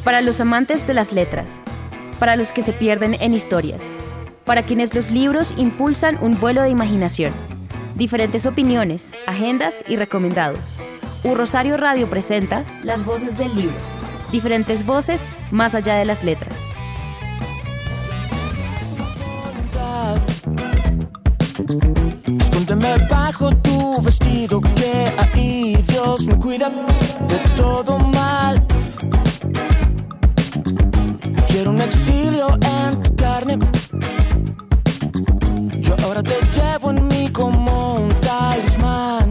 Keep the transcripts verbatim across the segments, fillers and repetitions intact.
Para los amantes de las letras, para los que se pierden en historias, para quienes los libros impulsan un vuelo de imaginación, diferentes opiniones, agendas y recomendados. U Rosario Radio presenta Las Voces del Libro, diferentes voces más allá de las letras. Escóndeme bajo tu vestido, que ahí Dios me cuida de todo mal. Quiero un exilio en tu carne. Yo ahora te llevo en mí como un talismán.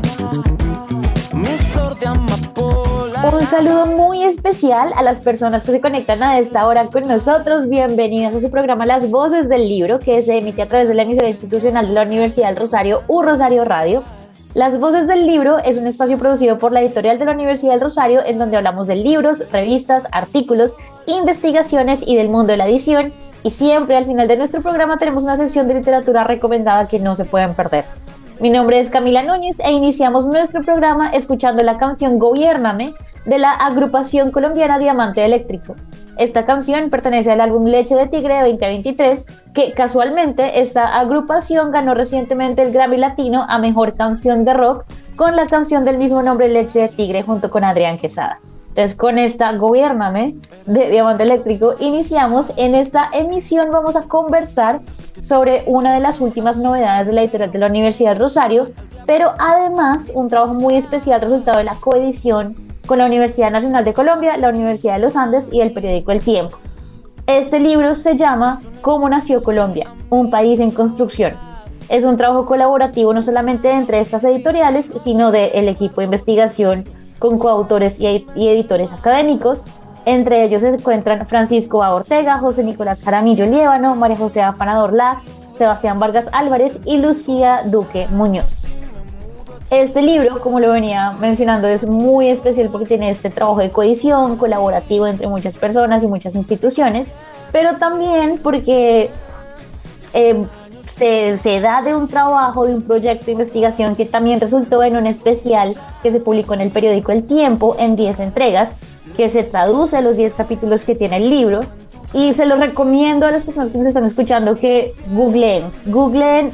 Mi flor de amapola. Un saludo muy especial a las personas que se conectan a esta hora con nosotros. Bienvenidas a su programa Las Voces del Libro, que se emite a través de la emisora institucional de la Universidad del Rosario, U Rosario Radio. Las Voces del Libro es un espacio producido por la editorial de la Universidad del Rosario, en donde hablamos de libros, revistas, artículos, investigaciones y del mundo de la edición. Y siempre al final de nuestro programa tenemos una sección de literatura recomendada que no se pueden perder. Mi nombre es Camila Núñez e iniciamos nuestro programa escuchando la canción Gobiérname de la agrupación colombiana Diamante Eléctrico. Esta canción pertenece al álbum Leche de Tigre de veinte veintitrés, que casualmente esta agrupación ganó recientemente el Grammy Latino a Mejor Canción de Rock con la canción del mismo nombre, Leche de Tigre, junto con Adrián Quesada. Entonces, con esta Gobiérname de Diamante Eléctrico iniciamos. En esta emisión vamos a conversar sobre una de las últimas novedades de la editorial de la Universidad del Rosario, pero además un trabajo muy especial resultado de la coedición con la Universidad Nacional de Colombia, la Universidad de los Andes y el periódico El Tiempo. Este libro se llama ¿Cómo nació Colombia? Un país en construcción. Es un trabajo colaborativo no solamente entre estas editoriales, sino del equipo de investigación con coautores y, ed- y editores académicos. Entre ellos se encuentran Francisco A. Ortega, José Nicolás Jaramillo Liévano, María José Afanador La, Sebastián Vargas Álvarez y Lucía Duque Muñoz. Este libro, como lo venía mencionando, es muy especial porque tiene este trabajo de coedición colaborativo entre muchas personas y muchas instituciones, pero también porque eh, se, se da de un trabajo, de un proyecto de investigación que también resultó en un especial que se publicó en el periódico El Tiempo en diez entregas, que se traduce a los diez capítulos que tiene el libro, y se lo recomiendo a las personas que nos están escuchando que googleen, googleen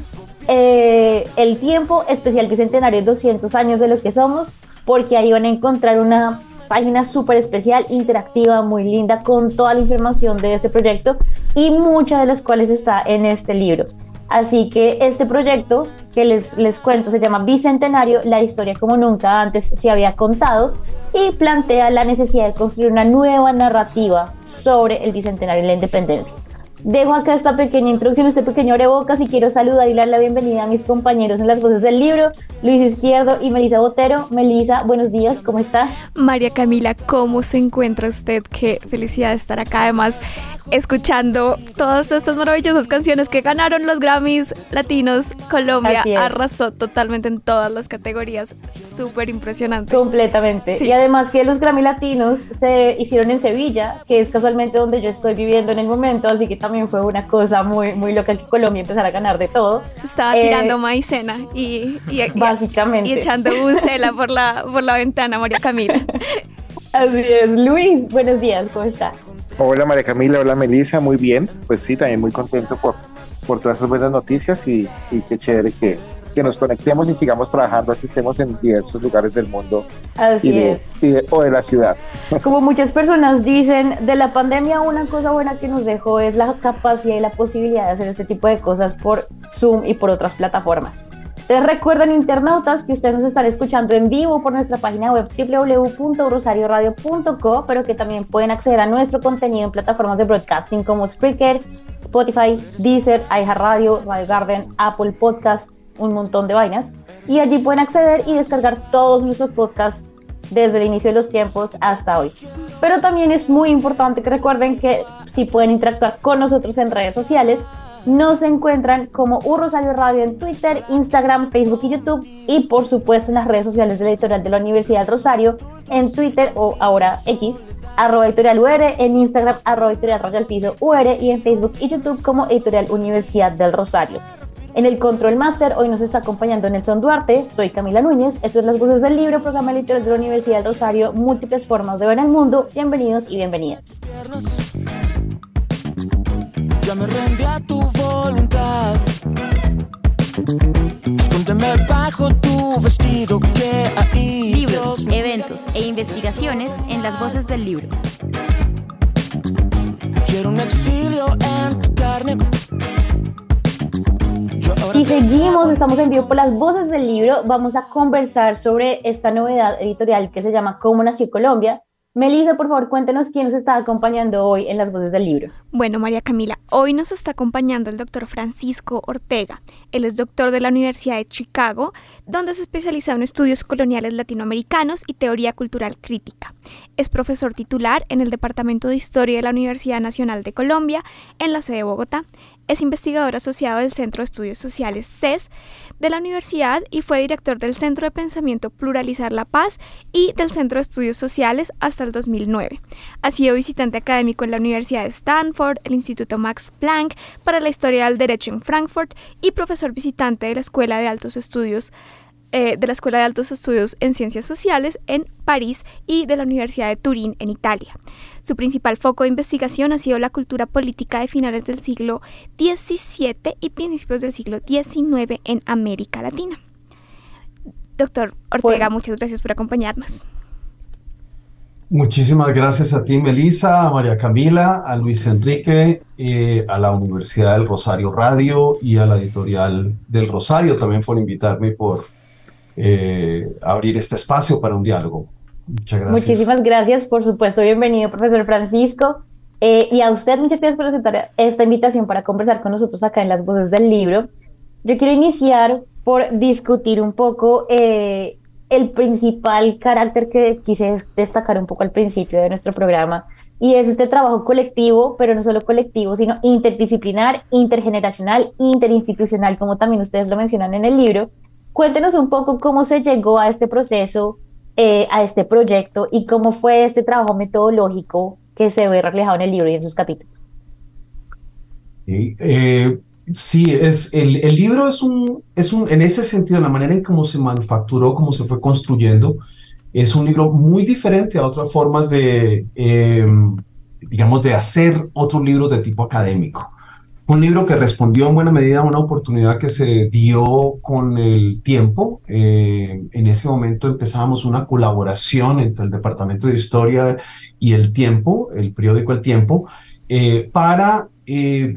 eh, El Tiempo, especial bicentenario doscientos años de lo que somos, porque ahí van a encontrar una página súper especial, interactiva, muy linda, con toda la información de este proyecto y muchas de las cuales está en este libro. Así que este proyecto que les, les cuento se llama Bicentenario, la historia como nunca antes se había contado, y plantea la necesidad de construir una nueva narrativa sobre el Bicentenario y la Independencia. Dejo acá esta pequeña introducción, este pequeño abrebocas, y quiero saludar y dar la bienvenida a mis compañeros en Las Voces del Libro, Luis Izquierdo y Melisa Botero. Melisa, buenos días, ¿cómo está? María Camila, ¿cómo se encuentra usted? Qué felicidad de estar acá, además, escuchando todas estas maravillosas canciones que ganaron los Grammys Latinos. Colombia arrasó totalmente en todas las categorías, súper impresionante. Completamente, sí. Y además que los Grammy Latinos se hicieron en Sevilla, que es casualmente donde yo estoy viviendo en el momento, así que también fue una cosa muy, muy loca que Colombia empezara a ganar de todo. Estaba eh, tirando maicena y, y, básicamente. y, y echando bucela por la, por la ventana, María Camila. Así es. Luis, buenos días, ¿cómo está? Hola María Camila, hola Melisa, muy bien. Pues sí, también muy contento por, por todas esas buenas noticias y, y qué chévere que, que nos conectemos y sigamos trabajando, así estemos en diversos lugares del mundo. Así y de, es. Y de, o de la ciudad. Como muchas personas dicen, de la pandemia una cosa buena que nos dejó es la capacidad y la posibilidad de hacer este tipo de cosas por Zoom y por otras plataformas. Entonces recuerden, internautas, que ustedes nos están escuchando en vivo por nuestra página web doble u doble u doble u punto rosario radio punto co, pero que también pueden acceder a nuestro contenido en plataformas de broadcasting como Spreaker, Spotify, Deezer, iHeartRadio, Radio Garden, Apple Podcast, un montón de vainas. Y allí pueden acceder y descargar todos nuestros podcasts desde el inicio de los tiempos hasta hoy. Pero también es muy importante que recuerden que si pueden interactuar con nosotros en redes sociales, nos encuentran como U Rosario Radio en Twitter, Instagram, Facebook y YouTube, y por supuesto en las redes sociales de la editorial de la Universidad del Rosario, en Twitter o ahora X, arroba editorial U R, en Instagram arroba editorial raya al piso U R y en Facebook y YouTube como editorial Universidad del Rosario. En el Control Master hoy nos está acompañando Nelson Duarte, soy Camila Núñez, esto es Las Voces del Libro, programa literario de la Universidad del Rosario, múltiples formas de ver el mundo. Bienvenidos y bienvenidas. Ya me rendí a tu voluntad. Escóndeme bajo tu vestido que ahí. Libros, eventos e investigaciones en las voces del libro. Quiero un exilio en tu carne. Y seguimos, estamos en vivo por las voces del libro. Vamos a conversar sobre esta novedad editorial que se llama Cómo nació Colombia. Melissa, por favor, cuéntenos quién nos está acompañando hoy en las voces del libro. Bueno, María Camila, hoy nos está acompañando el doctor Francisco Ortega. Él es doctor de la Universidad de Chicago, donde se especializa en estudios coloniales latinoamericanos y teoría cultural crítica. Es profesor titular en el Departamento de Historia de la Universidad Nacional de Colombia, en la sede de Bogotá. Es investigador asociado del Centro de Estudios Sociales C E S de la universidad y fue director del Centro de Pensamiento Pluralizar la Paz y del Centro de Estudios Sociales hasta el dos mil nueve. Ha sido visitante académico en la Universidad de Stanford, el Instituto Max Planck para la Historia del Derecho en Frankfurt y profesor visitante de la Escuela de Altos Estudios eh, de la Escuela de Altos Estudios en Ciencias Sociales en París y de la Universidad de Turín en Italia. Su principal foco de investigación ha sido la cultura política de finales del siglo diecisiete y principios del siglo diecinueve en América Latina. Doctor Ortega, bueno, muchas gracias por acompañarnos. Muchísimas gracias a ti, Melissa, a María Camila, a Luis Enrique, eh, a la Universidad del Rosario Radio y a la editorial del Rosario también por invitarme y por eh, abrir este espacio para un diálogo. Muchas gracias. Muchísimas gracias, por supuesto. Bienvenido, profesor Francisco. Eh, y a usted, muchas gracias por aceptar esta invitación para conversar con nosotros acá en las voces del libro. Yo quiero iniciar por discutir un poco eh, el principal carácter que quise destacar un poco al principio de nuestro programa, y es este trabajo colectivo, pero no solo colectivo, sino interdisciplinar, intergeneracional, interinstitucional, como también ustedes lo mencionan en el libro. Cuéntenos un poco cómo se llegó a este proceso, eh, a este proyecto, y cómo fue este trabajo metodológico que se ve reflejado en el libro y en sus capítulos. Sí, eh, sí es, el, el libro es un, es un, en ese sentido, la manera en cómo se manufacturó, cómo se fue construyendo, es un libro muy diferente a otras formas de, eh, digamos, de hacer otros libros de tipo académico. Fue un libro que respondió en buena medida a una oportunidad que se dio con el tiempo. Eh, en ese momento empezábamos una colaboración entre el Departamento de Historia y El Tiempo, el periódico El Tiempo, eh, para eh,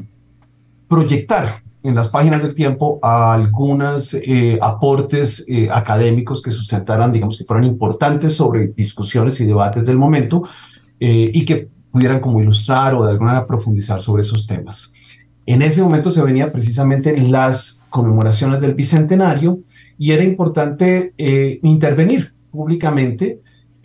proyectar en las páginas del Tiempo a algunos eh, aportes eh, académicos que sustentaran, digamos, que fueran importantes sobre discusiones y debates del momento eh, y que pudieran como ilustrar o de alguna manera profundizar sobre esos temas. En ese momento se venía precisamente las conmemoraciones del Bicentenario y era importante eh, intervenir públicamente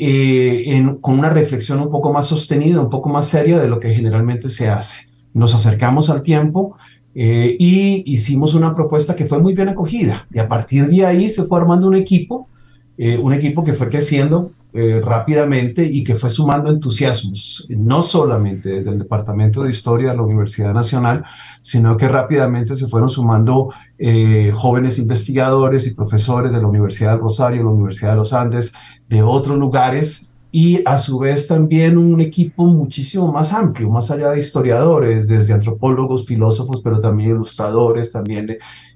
eh, en, con una reflexión un poco más sostenida, un poco más seria de lo que generalmente se hace. Nos acercamos al Tiempo eh, y hicimos una propuesta que fue muy bien acogida, y a partir de ahí se fue armando un equipo, eh, un equipo que fue creciendo eh, rápidamente y que fue sumando entusiasmos, no solamente desde el Departamento de Historia de la Universidad Nacional, sino que rápidamente se fueron sumando eh, jóvenes investigadores y profesores de la Universidad del Rosario, la Universidad de los Andes, de otros lugares, y a su vez también un equipo muchísimo más amplio, más allá de historiadores, desde antropólogos, filósofos, pero también ilustradores, también,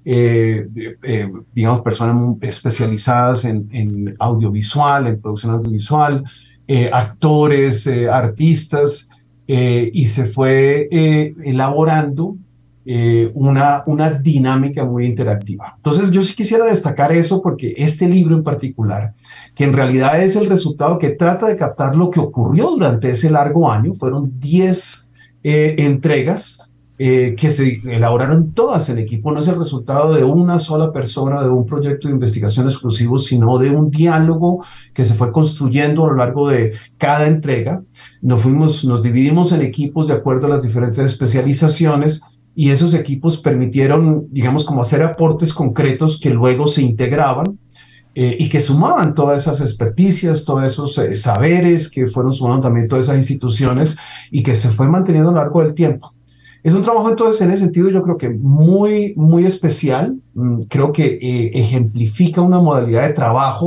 eh, eh, digamos, personas especializadas en, en audiovisual, en producción audiovisual, eh, actores, eh, artistas, eh, y se fue eh, elaborando Eh, una, una dinámica muy interactiva. Entonces yo sí quisiera destacar eso, porque este libro en particular, que en realidad es el resultado que trata de captar lo que ocurrió durante ese largo año, fueron diez eh, entregas eh, que se elaboraron todas en equipo, no es el resultado de una sola persona, de un proyecto de investigación exclusivo, sino de un diálogo que se fue construyendo a lo largo de cada entrega. Nos, fuimos, nos dividimos en equipos de acuerdo a las diferentes especializaciones, y esos equipos permitieron, digamos, como hacer aportes concretos que luego se integraban eh, y que sumaban todas esas experticias, todos esos eh, saberes que fueron sumando también todas esas instituciones, y que se fue manteniendo a lo largo del tiempo. Es un trabajo entonces en ese sentido yo creo que muy, muy especial. Creo que eh, ejemplifica una modalidad de trabajo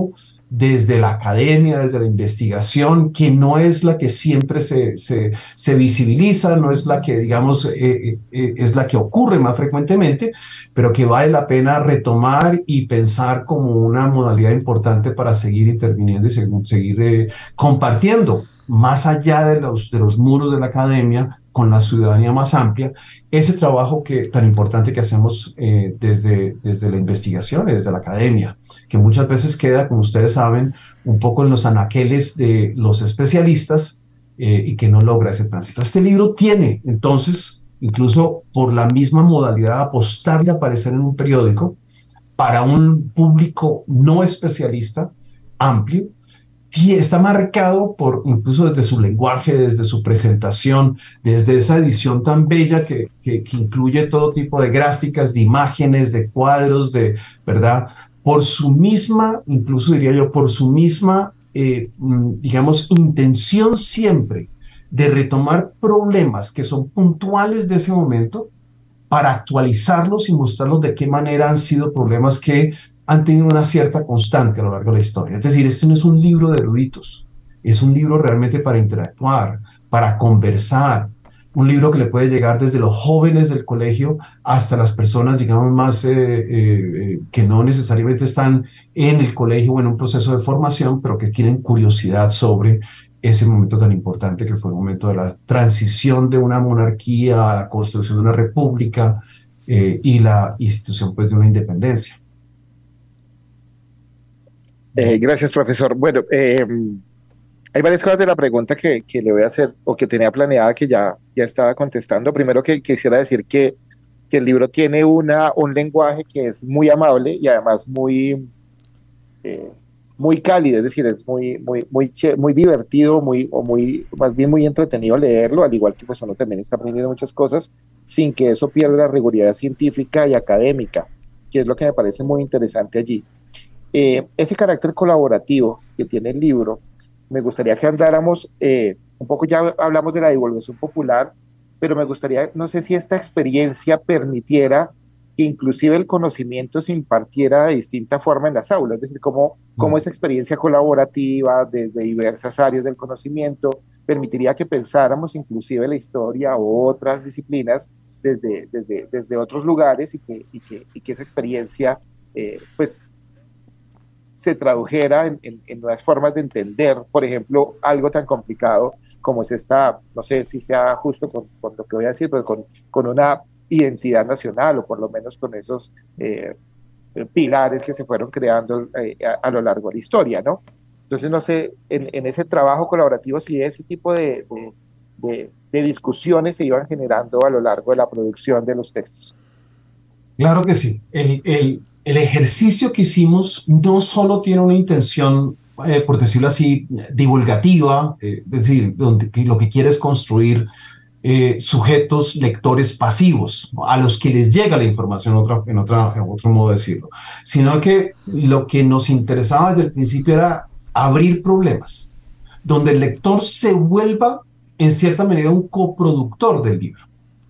desde la academia, desde la investigación, que no es la que siempre se, se, se visibiliza, no es la que, digamos, eh, eh, es la que ocurre más frecuentemente, pero que vale la pena retomar y pensar como una modalidad importante para seguir interviniendo y seguir, seguir eh, compartiendo más allá de los, de los muros de la academia, con la ciudadanía más amplia, ese trabajo que, tan importante que hacemos eh, desde, desde la investigación, desde la academia, que muchas veces queda, como ustedes saben, un poco en los anaqueles de los especialistas eh, y que no logra ese tránsito. Este libro tiene, entonces, incluso por la misma modalidad de apostarle a aparecer en un periódico, para un público no especialista, amplio, está marcado por, incluso desde su lenguaje, desde su presentación, desde esa edición tan bella que, que, que incluye todo tipo de gráficas, de imágenes, de cuadros, de, ¿verdad? Por su misma, incluso diría yo, por su misma, eh, digamos, intención siempre de retomar problemas que son puntuales de ese momento para actualizarlos y mostrarlos de qué manera han sido problemas que han tenido una cierta constante a lo largo de la historia. Es decir, esto no es un libro de eruditos, es un libro realmente para interactuar, para conversar, un libro que le puede llegar desde los jóvenes del colegio hasta las personas, digamos, más eh, eh, que no necesariamente están en el colegio o en un proceso de formación, pero que tienen curiosidad sobre ese momento tan importante que fue el momento de la transición de una monarquía a la construcción de una república eh, y la institución, pues, de una independencia. Eh, gracias, profesor. Bueno, eh, hay varias cosas de la pregunta que, que le voy a hacer o que tenía planeada que ya, ya estaba contestando. Primero que quisiera decir que, que el libro tiene una, un lenguaje que es muy amable y además muy, eh, muy cálido, es decir, es muy, muy, muy, muy divertido, muy, o muy, más bien muy entretenido leerlo, al igual que pues uno también está aprendiendo muchas cosas sin que eso pierda la riguridad científica y académica, que es lo que me parece muy interesante allí. Eh, ese carácter colaborativo que tiene el libro, me gustaría que andáramos, eh, un poco ya hablamos de la divulgación popular, pero me gustaría, no sé si esta experiencia permitiera que inclusive el conocimiento se impartiera de distinta forma en las aulas, es decir, cómo, cómo esta experiencia colaborativa desde diversas áreas del conocimiento permitiría que pensáramos inclusive la historia o otras disciplinas desde, desde, desde otros lugares y que, y que, y que esa experiencia, eh, pues, se tradujera en, en, en nuevas formas de entender, por ejemplo, algo tan complicado como es esta, no sé si sea justo con, con lo que voy a decir, pero con, con una identidad nacional, o por lo menos con esos eh, pilares que se fueron creando eh, a, a lo largo de la historia, ¿no? Entonces, no sé, en, en ese trabajo colaborativo, si ese tipo de, de, de, de discusiones se iban generando a lo largo de la producción de los textos. Claro que sí. El, el, el ejercicio que hicimos no solo tiene una intención, eh, por decirlo así, divulgativa, eh, es decir, donde, que lo que quiere es construir eh, sujetos lectores pasivos, ¿no?, a los que les llega la información, otra, en, otra, en otro modo de decirlo, sino que lo que nos interesaba desde el principio era abrir problemas, donde el lector se vuelva, en cierta medida, un coproductor del libro.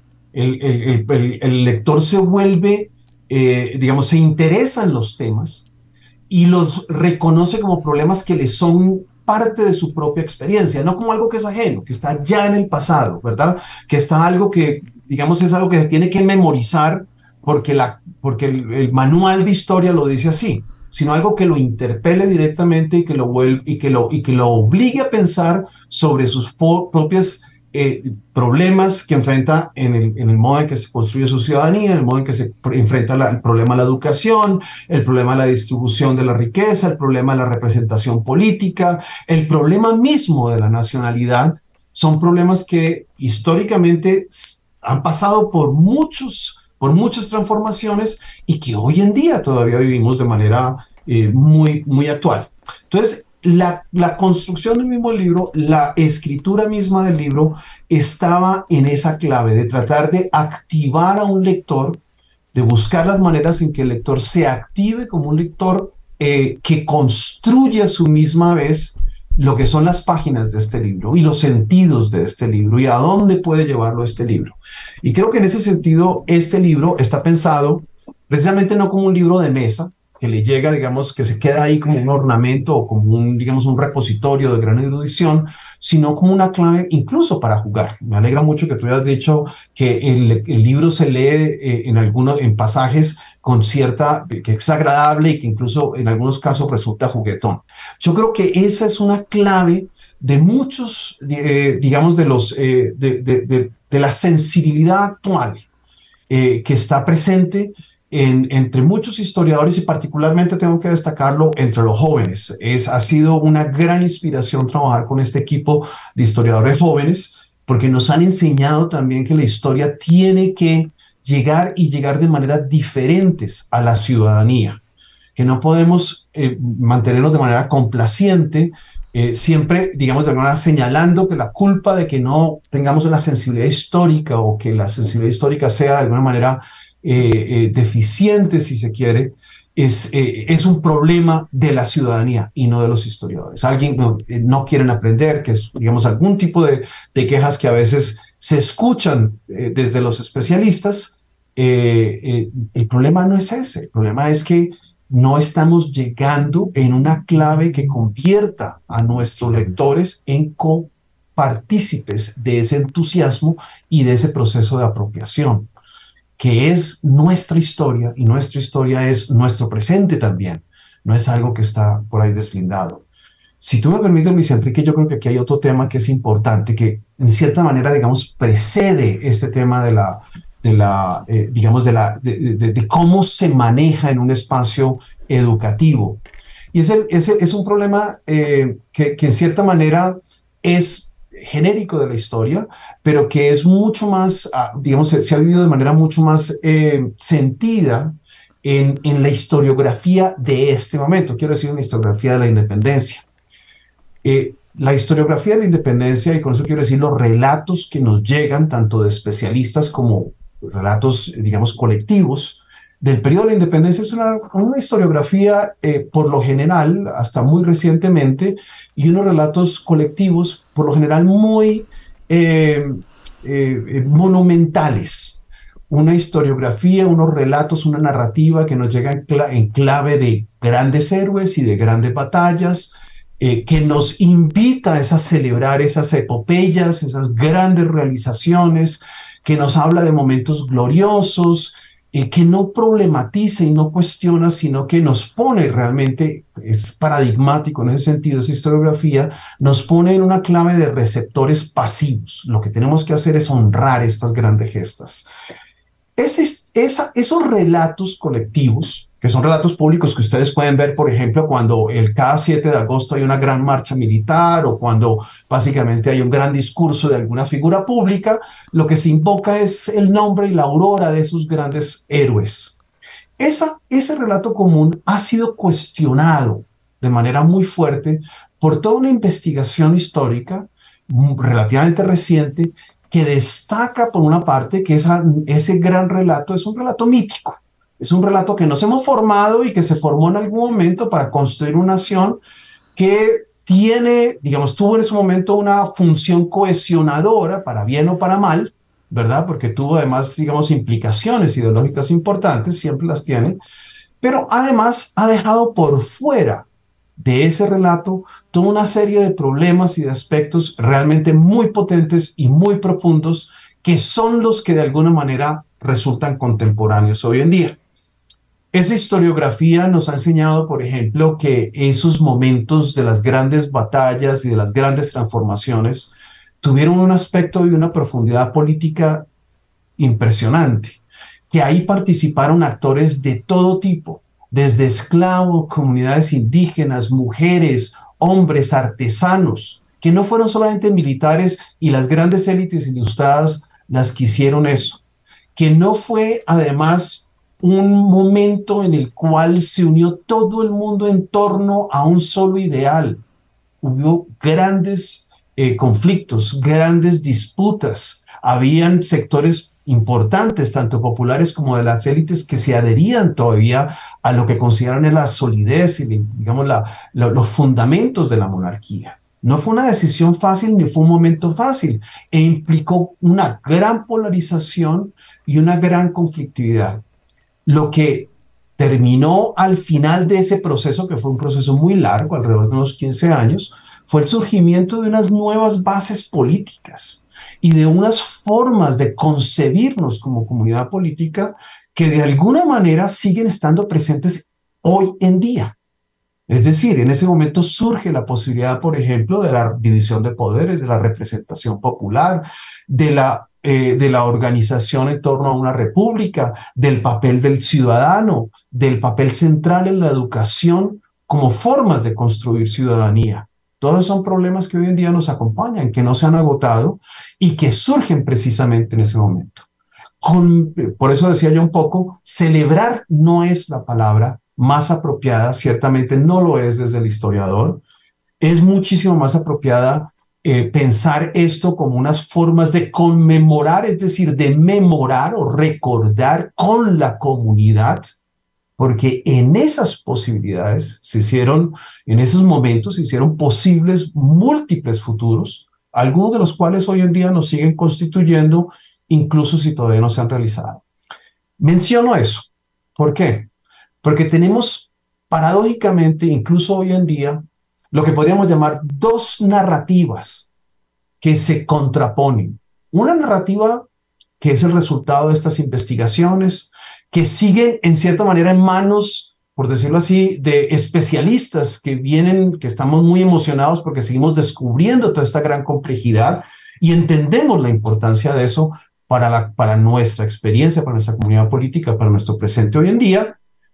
El, el, el, el lector se vuelve, eh, digamos, se interesa en los temas y los reconoce como problemas que le son parte de su propia experiencia, no como algo que es ajeno, que está ya en el pasado, ¿verdad? Que está algo que, digamos, es algo que se tiene que memorizar porque, la, porque el, el manual de historia lo dice así, sino algo que lo interpele directamente y que lo, vuelve, y que lo, y que lo obligue a pensar sobre sus propias Eh, problemas que enfrenta en el, en el modo en que se construye su ciudadanía, en el modo en que se enfrenta la, el problema de la educación, el problema de la distribución de la riqueza, el problema de la representación política, el problema mismo de la nacionalidad. Son problemas que históricamente han pasado por, muchos, por muchas transformaciones y que hoy en día todavía vivimos de manera eh, muy, muy actual. Entonces, La, la construcción del mismo libro, la escritura misma del libro estaba en esa clave de tratar de activar a un lector, de buscar las maneras en que el lector se active como un lector eh, que construye a su misma vez lo que son las páginas de este libro y los sentidos de este libro y a dónde puede llevarlo este libro. Y creo que en ese sentido este libro está pensado precisamente no como un libro de mesa, que le llega, digamos, que se queda ahí como un ornamento o como un, digamos, un repositorio de gran erudición, sino como una clave incluso para jugar. Me alegra mucho que tú hayas dicho que el, el libro se lee eh, en algunos en pasajes con cierta, que es agradable y que incluso en algunos casos resulta juguetón. Yo creo que esa es una clave de muchos, eh, digamos, de los, eh, de, de, de, de la sensibilidad actual eh, que está presente en, entre muchos historiadores y particularmente tengo que destacarlo entre los jóvenes. Es, ha sido una gran inspiración trabajar con este equipo de historiadores jóvenes porque nos han enseñado también que la historia tiene que llegar y llegar de maneras diferentes a la ciudadanía, que no podemos eh, mantenernos de manera complaciente, eh, siempre, digamos, de alguna manera señalando que la culpa de que no tengamos una sensibilidad histórica o que la sensibilidad histórica sea de alguna manera eh, eh, deficiente, si se quiere, es, eh, es un problema de la ciudadanía y no de los historiadores. Alguien no, eh, no quieren aprender, que es, digamos, algún tipo de, de quejas que a veces se escuchan eh, desde los especialistas. Eh, eh, el problema no es ese, el problema es que no estamos llegando en una clave que convierta a nuestros lectores en copartícipes de ese entusiasmo y de ese proceso de apropiación, que es nuestra historia, y nuestra historia es nuestro presente también, no es algo que está por ahí deslindado. Si tú me permites, Luis Enrique, yo creo que aquí hay otro tema que es importante, que en cierta manera, digamos, precede este tema de la... de la, eh, digamos, de, la, de, de, de cómo se maneja en un espacio educativo. Y ese, ese es un problema eh, que, que en cierta manera es genérico de la historia, pero que es mucho más, digamos, se, se ha vivido de manera mucho más eh, sentida en, en la historiografía de este momento. Quiero decir, una historiografía de la independencia. Eh, La historiografía de la independencia, y con eso quiero decir los relatos que nos llegan, tanto de especialistas como relatos, digamos, colectivos, del periodo de la independencia, es una, una historiografía, eh, por lo general, hasta muy recientemente, y unos relatos colectivos, por lo general, muy eh, eh, monumentales. Una historiografía, unos relatos, una narrativa que nos llega en, cla en clave de grandes héroes y de grandes batallas, Eh, que nos invita a, a celebrar esas epopeyas, esas grandes realizaciones, que nos habla de momentos gloriosos, eh, que no problematiza y no cuestiona, sino que nos pone realmente, es paradigmático en ese sentido, esa historiografía, nos pone en una clave de receptores pasivos. Lo que tenemos que hacer es honrar estas grandes gestas. Ese, esa, esos relatos colectivos, que son relatos públicos que ustedes pueden ver, por ejemplo, cuando el cada siete de agosto hay una gran marcha militar o cuando básicamente hay un gran discurso de alguna figura pública, lo que se invoca es el nombre y la aurora de esos grandes héroes. Esa, ese relato común ha sido cuestionado de manera muy fuerte por toda una investigación histórica relativamente reciente que destaca, por una parte, que esa, ese gran relato es un relato mítico. Es un relato que nos hemos formado y que se formó en algún momento para construir una nación que tiene, digamos, tuvo en ese momento una función cohesionadora, para bien o para mal, ¿verdad? Porque tuvo además, digamos, implicaciones ideológicas importantes, siempre las tiene, pero además ha dejado por fuera de ese relato toda una serie de problemas y de aspectos realmente muy potentes y muy profundos que son los que de alguna manera resultan contemporáneos hoy en día. Esa historiografía nos ha enseñado, por ejemplo, que esos momentos de las grandes batallas y de las grandes transformaciones tuvieron un aspecto y una profundidad política impresionante, que ahí participaron actores de todo tipo, desde esclavos, comunidades indígenas, mujeres, hombres, artesanos, que no fueron solamente militares y las grandes élites ilustradas las que hicieron eso, que no fue además un momento en el cual se unió todo el mundo en torno a un solo ideal. Hubo grandes eh, conflictos, grandes disputas, habían sectores importantes, tanto populares como de las élites, que se adherían todavía a lo que consideran la solidez y, digamos, la, la, los fundamentos de la monarquía. No fue una decisión fácil ni fue un momento fácil, e implicó una gran polarización y una gran conflictividad. Lo que terminó al final de ese proceso, que fue un proceso muy largo, alrededor de unos quince años, fue el surgimiento de unas nuevas bases políticas y de unas formas de concebirnos como comunidad política que de alguna manera siguen estando presentes hoy en día. Es decir, en ese momento surge la posibilidad, por ejemplo, de la división de poderes, de la representación popular, de la, eh, de la organización en torno a una república, del papel del ciudadano, del papel central en la educación como formas de construir ciudadanía. Todos son problemas que hoy en día nos acompañan, que no se han agotado y que surgen precisamente en ese momento. Con, por eso decía yo un poco, celebrar no es la palabra más apropiada, ciertamente no lo es desde el historiador, es muchísimo más apropiada eh, pensar esto como unas formas de conmemorar, es decir, de memorar o recordar con la comunidad, porque en esas posibilidades se hicieron, en esos momentos se hicieron posibles múltiples futuros, algunos de los cuales hoy en día nos siguen constituyendo, incluso si todavía no se han realizado. Menciono eso. ¿Por qué? Porque tenemos paradójicamente, incluso hoy en día, lo que podríamos llamar dos narrativas que se contraponen. Una narrativa que es el resultado de estas investigaciones, que siguen en cierta manera en manos, por decirlo así, de especialistas que vienen, que estamos muy emocionados porque seguimos descubriendo toda esta gran complejidad y entendemos la importancia de eso para, la, para nuestra experiencia, para nuestra comunidad política, para nuestro presente hoy en día.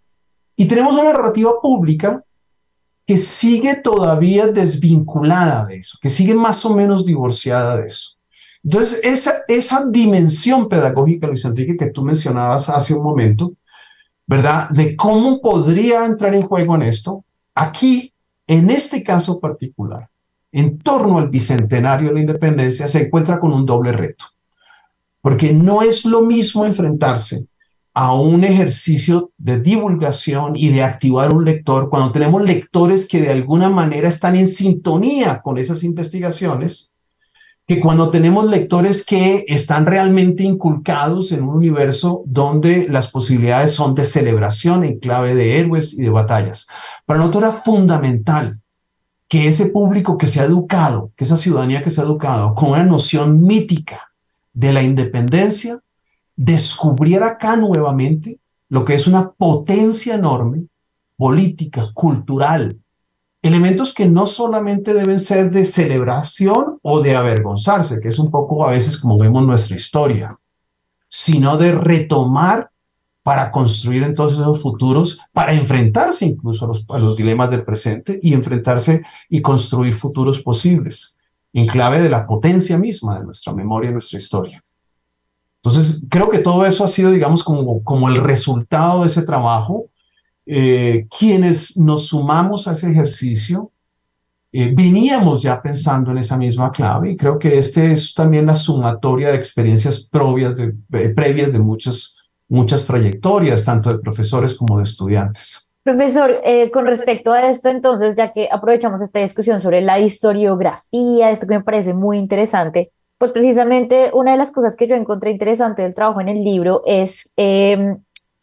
Y tenemos una narrativa pública que sigue todavía desvinculada de eso, que sigue más o menos divorciada de eso. Entonces, esa, esa dimensión pedagógica, Luis Enrique, que tú mencionabas hace un momento, ¿verdad? De cómo podría entrar en juego en esto, aquí, en este caso particular, en torno al bicentenario de la independencia, se encuentra con un doble reto. Porque no es lo mismo enfrentarse a un ejercicio de divulgación y de activar un lector cuando tenemos lectores que de alguna manera están en sintonía con esas investigaciones, que cuando tenemos lectores que están realmente inculcados en un universo donde las posibilidades son de celebración en clave de héroes y de batallas. Para nosotros era fundamental que ese público que se ha educado, que esa ciudadanía que se ha educado con una noción mítica de la independencia, descubriera acá nuevamente lo que es una potencia enorme, política, cultural, elementos que no solamente deben ser de celebración o de avergonzarse, que es un poco a veces como vemos nuestra historia, sino de retomar para construir entonces esos futuros, para enfrentarse incluso a los, a los dilemas del presente y enfrentarse y construir futuros posibles, en clave de la potencia misma de nuestra memoria y nuestra historia. Entonces, creo que todo eso ha sido, digamos, como, como el resultado de ese trabajo. Eh, quienes nos sumamos a ese ejercicio, eh, veníamos ya pensando en esa misma clave y creo que este es también la sumatoria de experiencias propias de, eh, previas de muchas, muchas trayectorias, tanto de profesores como de estudiantes. Profesor, eh, con respecto a esto, entonces, ya que aprovechamos esta discusión sobre la historiografía, esto que me parece muy interesante, pues precisamente una de las cosas que yo encontré interesante del trabajo en el libro es eh,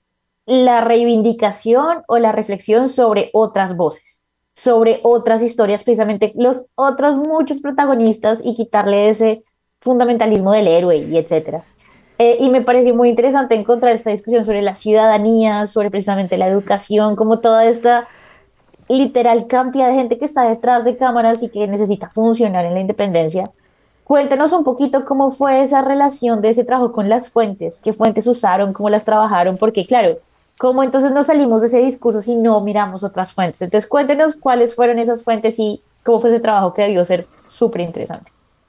la reivindicación o la reflexión sobre otras voces, sobre otras historias, precisamente los otros muchos protagonistas y quitarle ese fundamentalismo del héroe y etcétera. Eh, y me pareció muy interesante encontrar esta discusión sobre la ciudadanía, sobre precisamente la educación, como toda esta literal cantidad de gente que está detrás de cámaras y que necesita funcionar en la independencia. Cuéntanos un poquito cómo fue esa relación de ese trabajo con las fuentes, qué fuentes usaron, cómo las trabajaron, porque claro, cómo entonces no salimos de ese discurso si no miramos otras fuentes. Entonces cuéntenos cuáles fueron esas fuentes y cómo fue ese trabajo que debió ser súper interesante.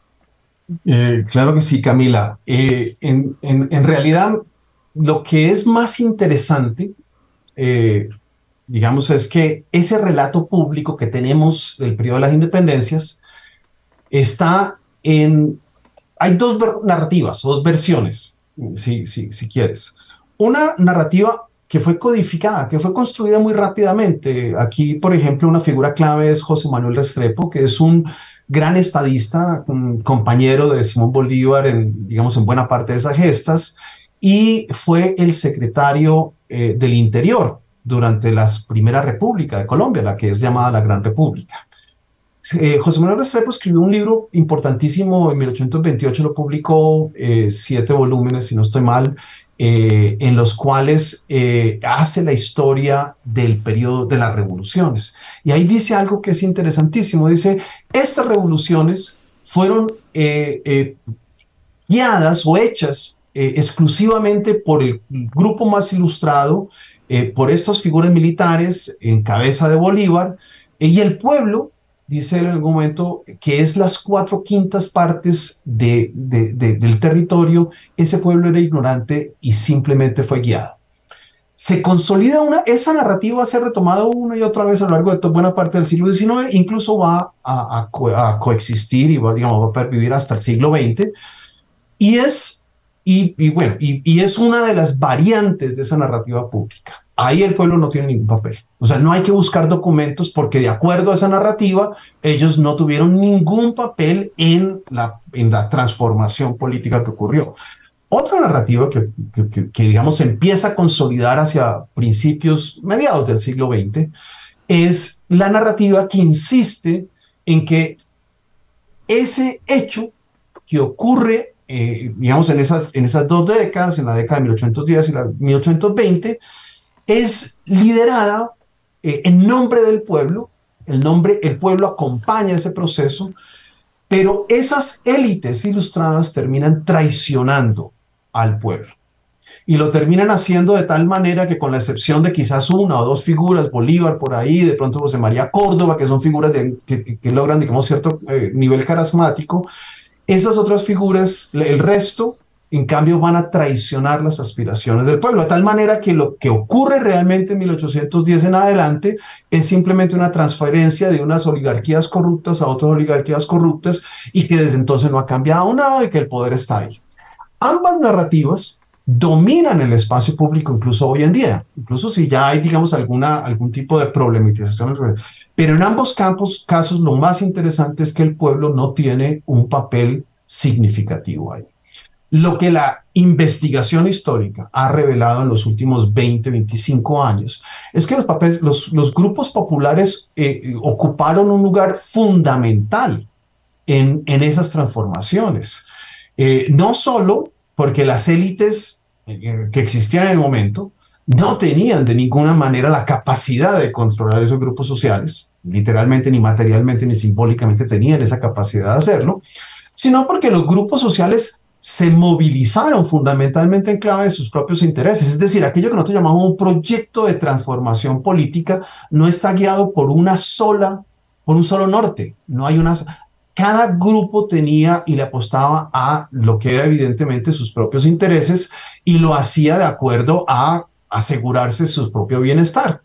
Eh, claro que sí, Camila. Eh, en, en, en realidad, lo que es más interesante, eh, digamos, es que ese relato público que tenemos del periodo de las independencias está en... Hay dos narrativas, dos versiones, si, si, si quieres. Una narrativa que fue codificada, que fue construida muy rápidamente. Aquí, por ejemplo, una figura clave es José Manuel Restrepo, que es un gran estadista, un compañero de Simón Bolívar en, digamos, en buena parte de esas gestas, y fue el secretario eh, del Interior durante la Primera República de Colombia, la que es llamada la Gran República. Eh, José Manuel Restrepo escribió un libro importantísimo, en mil ochocientos veintiocho lo publicó, eh, siete volúmenes, si no estoy mal, eh, en los cuales eh, hace la historia del periodo de las revoluciones. Y ahí dice algo que es interesantísimo, dice, estas revoluciones fueron eh, eh, guiadas o hechas eh, exclusivamente por el grupo más ilustrado, eh, por estas figuras militares en cabeza de Bolívar, eh, y el pueblo, dice él en algún momento, que es las cuatro quintas partes de, de, de, del territorio, ese pueblo era ignorante y simplemente fue guiado. Se consolida una, esa narrativa va a ser retomada una y otra vez a lo largo de toda buena parte del siglo diecinueve, incluso va a, a, co, a coexistir y va, digamos, va a pervivir hasta el siglo veinte, y es, y, y bueno, y, y es una de las variantes de esa narrativa pública. Ahí el pueblo no tiene ningún papel. O sea, no hay que buscar documentos porque de acuerdo a esa narrativa, ellos no tuvieron ningún papel en la, en la transformación política que ocurrió. Otra narrativa que, que, que, que, digamos, se empieza a consolidar hacia principios, mediados del siglo veinte, es la narrativa que insiste en que ese hecho que ocurre, eh, digamos, en esas, en esas dos décadas, en la década de mil ochocientos diez y la mil ochocientos veinte, es liderada eh, en nombre del pueblo, el, nombre, el pueblo acompaña ese proceso, pero esas élites ilustradas terminan traicionando al pueblo. Y lo terminan haciendo de tal manera que, con la excepción de quizás una o dos figuras, Bolívar por ahí, de pronto José María Córdoba, que son figuras de, que, que, que logran, digamos, cierto eh, nivel carismático, esas otras figuras, el resto, en cambio, van a traicionar las aspiraciones del pueblo, de tal manera que lo que ocurre realmente en mil ochocientos diez en adelante es simplemente una transferencia de unas oligarquías corruptas a otras oligarquías corruptas, y que desde entonces no ha cambiado nada y que el poder está ahí. Ambas narrativas dominan el espacio público incluso hoy en día, incluso si ya hay, digamos, alguna, algún tipo de problematización. Pero en ambos campos, casos, lo más interesante es que el pueblo no tiene un papel significativo ahí. Lo que la investigación histórica ha revelado en los últimos veinte, veinticinco años es que los, papeles, los, los grupos populares eh, ocuparon un lugar fundamental en, en esas transformaciones. Eh, no solo porque las élites eh, que existían en el momento no tenían de ninguna manera la capacidad de controlar esos grupos sociales, literalmente, ni materialmente, ni simbólicamente tenían esa capacidad de hacerlo, sino porque los grupos sociales se movilizaron fundamentalmente en clave de sus propios intereses. Es decir, aquello que nosotros llamamos un proyecto de transformación política no está guiado por una sola, por un solo norte. No hay una. Cada grupo tenía y le apostaba a lo que era evidentemente sus propios intereses, y lo hacía de acuerdo a asegurarse su propio bienestar.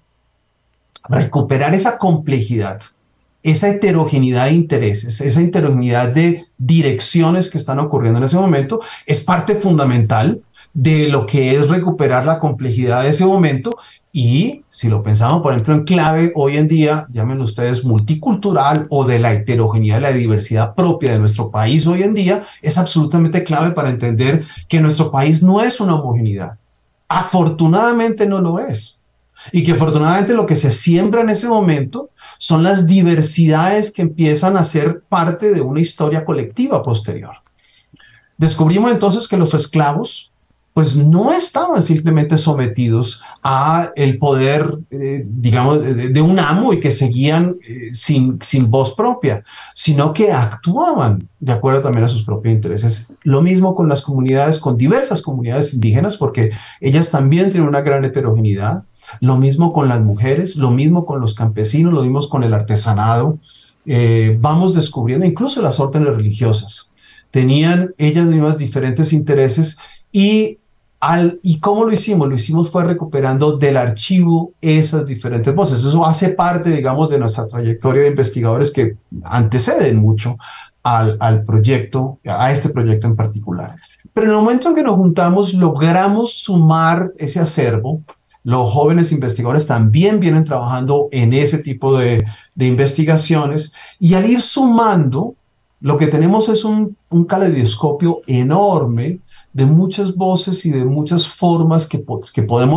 Recuperar esa complejidad, esa heterogeneidad de intereses, esa heterogeneidad de direcciones que están ocurriendo en ese momento, es parte fundamental de lo que es recuperar la complejidad de ese momento. Y si lo pensamos, por ejemplo, en clave hoy en día, llámenlo ustedes multicultural, o de la heterogeneidad, de la diversidad propia de nuestro país hoy en día, es absolutamente clave para entender que nuestro país no es una homogeneidad. Afortunadamente no lo es. Y que afortunadamente lo que se siembra en ese momento son las diversidades que empiezan a ser parte de una historia colectiva posterior. Descubrimos entonces que los esclavos pues no estaban simplemente sometidos a el poder, eh, digamos, de, de un amo, y que seguían eh, sin, sin voz propia, sino que actuaban de acuerdo también a sus propios intereses. Lo mismo con las comunidades, con diversas comunidades indígenas, porque ellas también tienen una gran heterogeneidad. Lo mismo con las mujeres, lo mismo con los campesinos, lo mismo con el artesanado. Eh, vamos descubriendo, incluso las órdenes religiosas, tenían ellas mismas diferentes intereses. Y Al, ¿Y cómo lo hicimos? Lo hicimos fue recuperando del archivo esas diferentes voces. Eso hace parte, digamos, de nuestra trayectoria de investigadores que anteceden mucho al, al proyecto, a este proyecto en particular. Pero en el momento en que nos juntamos, logramos sumar ese acervo. Los jóvenes investigadores también vienen trabajando en ese tipo de, de investigaciones, y al ir sumando, lo que tenemos es un, un caleidoscopio enorme de muchas voces y de muchas formas que, que podemos,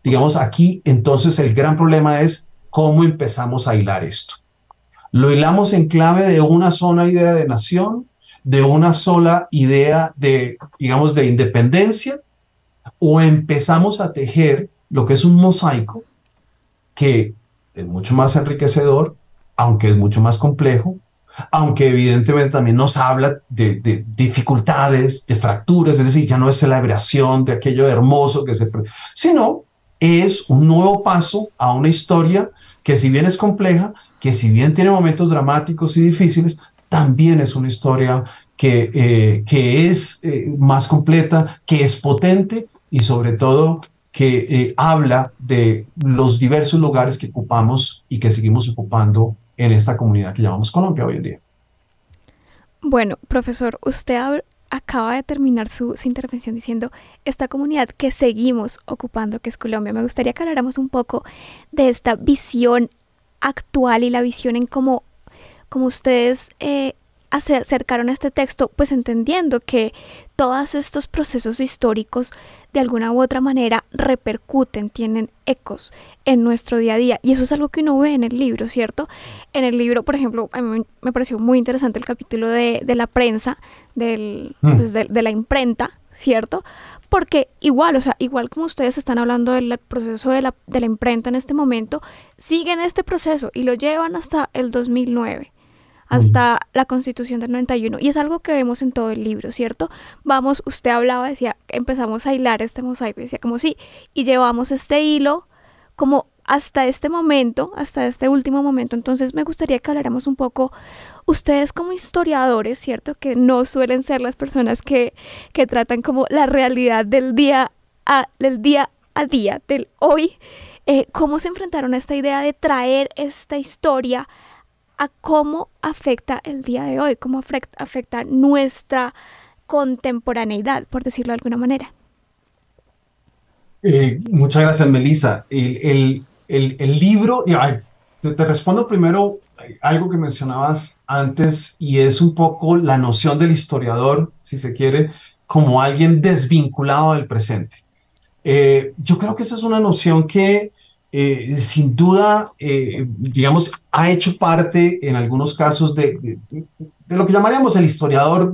digamos, aquí entonces el gran problema es cómo empezamos a hilar esto. Lo hilamos en clave de una sola idea de nación, de una sola idea de, digamos, de independencia, o empezamos a tejer lo que es un mosaico que es mucho más enriquecedor, aunque es mucho más complejo, aunque evidentemente también nos habla de, de dificultades, de fracturas, es decir, ya no es celebración de aquello hermoso que se... sino es un nuevo paso a una historia que, si bien es compleja, que si bien tiene momentos dramáticos y difíciles, también es una historia que, eh, que es eh, más completa, que es potente y sobre todo que eh, habla de los diversos lugares que ocupamos y que seguimos ocupando en esta comunidad que llamamos Colombia hoy en día. Bueno, profesor, usted acaba de terminar su, su intervención diciendo esta comunidad que seguimos ocupando, que es Colombia. Me gustaría que habláramos un poco de esta visión actual y la visión en cómo, cómo ustedes eh, acercaron a este texto, pues entendiendo que todos estos procesos históricos de alguna u otra manera repercuten, tienen ecos en nuestro día a día, y eso es algo que uno ve en el libro, ¿cierto? En el libro, por ejemplo, a mí me pareció muy interesante el capítulo de, de la prensa, del, mm. pues de, de la imprenta, ¿cierto? Porque igual, o sea, igual como ustedes están hablando del proceso de la, de la imprenta en este momento, siguen este proceso y lo llevan hasta el dos mil nueve. Hasta la Constitución del noventa y uno, y es algo que vemos en todo el libro, ¿cierto? Vamos, usted hablaba, decía, empezamos a hilar este mosaico, decía como sí, y llevamos este hilo como hasta este momento, hasta este último momento. Entonces me gustaría que habláramos un poco, ustedes como historiadores, ¿cierto? Que no suelen ser las personas que, que tratan como la realidad del día a, del día a día, del hoy, eh, ¿cómo se enfrentaron a esta idea de traer esta historia a cómo afecta el día de hoy, cómo afecta, afecta nuestra contemporaneidad, por decirlo de alguna manera? Eh, muchas gracias, Melissa. El, el, el, el libro, ya, te, te respondo primero algo que mencionabas antes, y es un poco la noción del historiador, si se quiere, como alguien desvinculado del presente. Eh, yo creo que esa es una noción que Eh, sin duda, eh, digamos, ha hecho parte en algunos casos de, de, de lo que llamaríamos el historiador,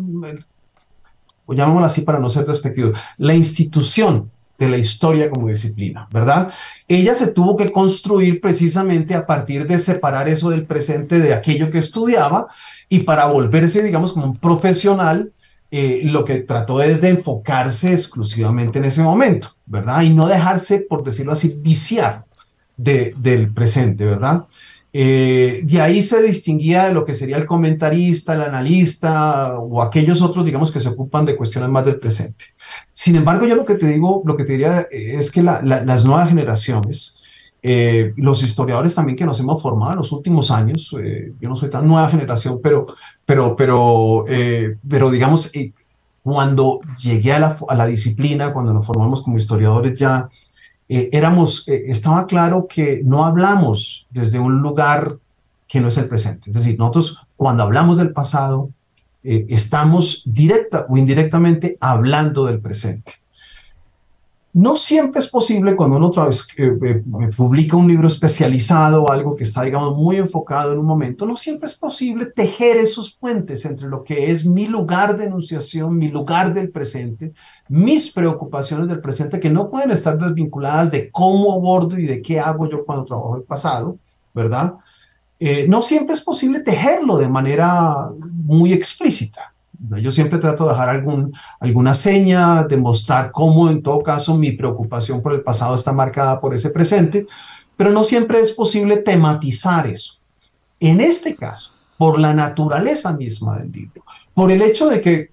o llamémoslo así para no ser despectivo, la institución de la historia como disciplina, ¿verdad? Ella se tuvo que construir precisamente a partir de separar eso del presente de aquello que estudiaba, y para volverse, digamos, como un profesional, eh, lo que trató es de enfocarse exclusivamente en ese momento, ¿verdad? Y no dejarse, por decirlo así, viciar De, del presente, ¿verdad? Eh, de ahí se distinguía de lo que sería el comentarista, el analista o aquellos otros, digamos, que se ocupan de cuestiones más del presente. Sin embargo, yo lo que te digo, lo que te diría es que la, la, las nuevas generaciones, eh, los historiadores también que nos hemos formado en los últimos años, eh, yo no soy tan nueva generación, pero, pero, pero, eh, pero digamos, eh, cuando llegué a la, a la disciplina, cuando nos formamos como historiadores ya, Eh, éramos, eh, estaba claro que no hablamos desde un lugar que no es el presente. Es decir, nosotros cuando hablamos del pasado, eh, estamos directa o indirectamente hablando del presente. No siempre es posible cuando uno otra vez eh, eh, publica un libro especializado o algo que está, digamos, muy enfocado en un momento, no siempre es posible tejer esos puentes entre lo que es mi lugar de enunciación, mi lugar del presente, mis preocupaciones del presente, que no pueden estar desvinculadas de cómo abordo y de qué hago yo cuando trabajo el pasado, ¿verdad? Eh, no siempre es posible tejerlo de manera muy explícita. Yo siempre trato de dejar algún, alguna seña, de mostrar cómo en todo caso mi preocupación por el pasado está marcada por ese presente, pero no siempre es posible tematizar eso. En este caso, por la naturaleza misma del libro, por el hecho de que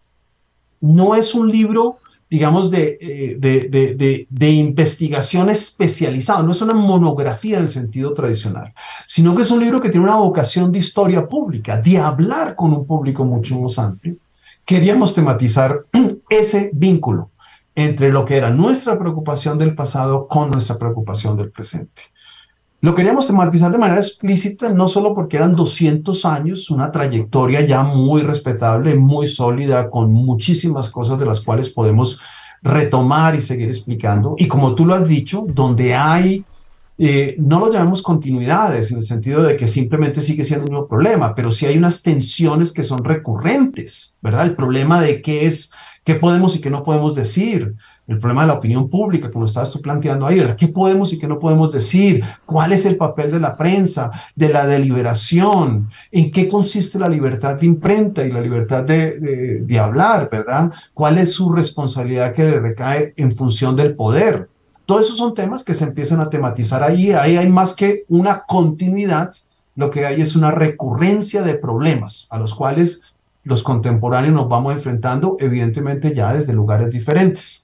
no es un libro, digamos, de, de, de, de, de investigación especializado, no es una monografía en el sentido tradicional, sino que es un libro que tiene una vocación de historia pública, de hablar con un público mucho más amplio. Queríamos tematizar ese vínculo entre lo que era nuestra preocupación del pasado con nuestra preocupación del presente. Lo queríamos tematizar de manera explícita, no solo porque eran doscientos años, una trayectoria ya muy respetable, muy sólida, con muchísimas cosas de las cuales podemos retomar y seguir explicando. Y como tú lo has dicho, donde hay, eh, no lo llamemos continuidades, en el sentido de que simplemente sigue siendo el mismo problema, pero sí hay unas tensiones que son recurrentes, ¿verdad? El problema de qué es, qué podemos y qué no podemos decir, el problema de la opinión pública, como estabas tú planteando ahí, ¿verdad? ¿Qué podemos y qué no podemos decir? ¿Cuál es el papel de la prensa, de la deliberación? ¿En qué consiste la libertad de imprenta y la libertad de, de, de hablar, ¿verdad? ¿Cuál es su responsabilidad que le recae en función del poder? Todos esos son temas que se empiezan a tematizar ahí. Ahí hay más que una continuidad, lo que hay es una recurrencia de problemas a los cuales los contemporáneos nos vamos enfrentando, evidentemente ya desde lugares diferentes.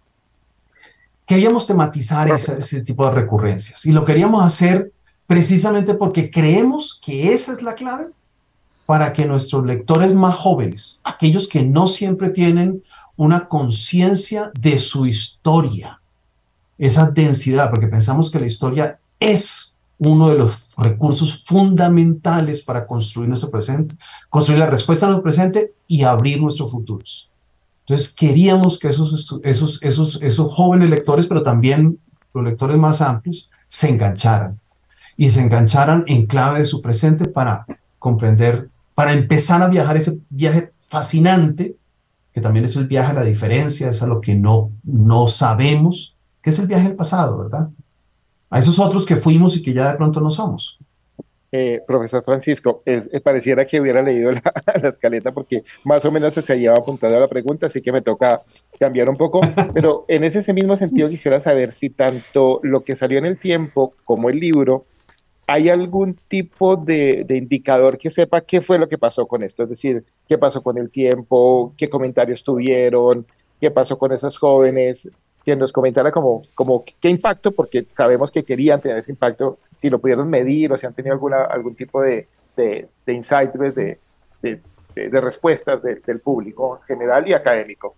Queríamos tematizar ese, ese tipo de recurrencias y lo queríamos hacer precisamente porque creemos que esa es la clave para que nuestros lectores más jóvenes, aquellos que no siempre tienen una conciencia de su historia, esa densidad, porque pensamos que la historia es uno de los recursos fundamentales para construir nuestro presente, construir la respuesta a nuestro presente y abrir nuestros futuros. Entonces queríamos que esos, esos, esos, esos jóvenes lectores, pero también los lectores más amplios, se engancharan y se engancharan en clave de su presente para comprender, para empezar a viajar ese viaje fascinante, que también es el viaje a la diferencia, es a lo que no, no sabemos, que es el viaje al pasado, ¿verdad? A esos otros que fuimos y que ya de pronto no somos. Eh, profesor Francisco, es, es, pareciera que hubiera leído la, la escaleta porque más o menos se seguía apuntando a la pregunta, así que me toca cambiar un poco, pero en ese, ese mismo sentido quisiera saber si tanto lo que salió en el tiempo como el libro, ¿hay algún tipo de, de indicador que sepa qué fue lo que pasó con esto? Es decir, qué pasó con el tiempo, qué comentarios tuvieron, qué pasó con esos jóvenes, que nos comentara como, como qué impacto, porque sabemos que querían tener ese impacto, si lo pudieron medir o si han tenido alguna, algún tipo de, de, de insight, de, de, de, de respuestas de, del público general y académico.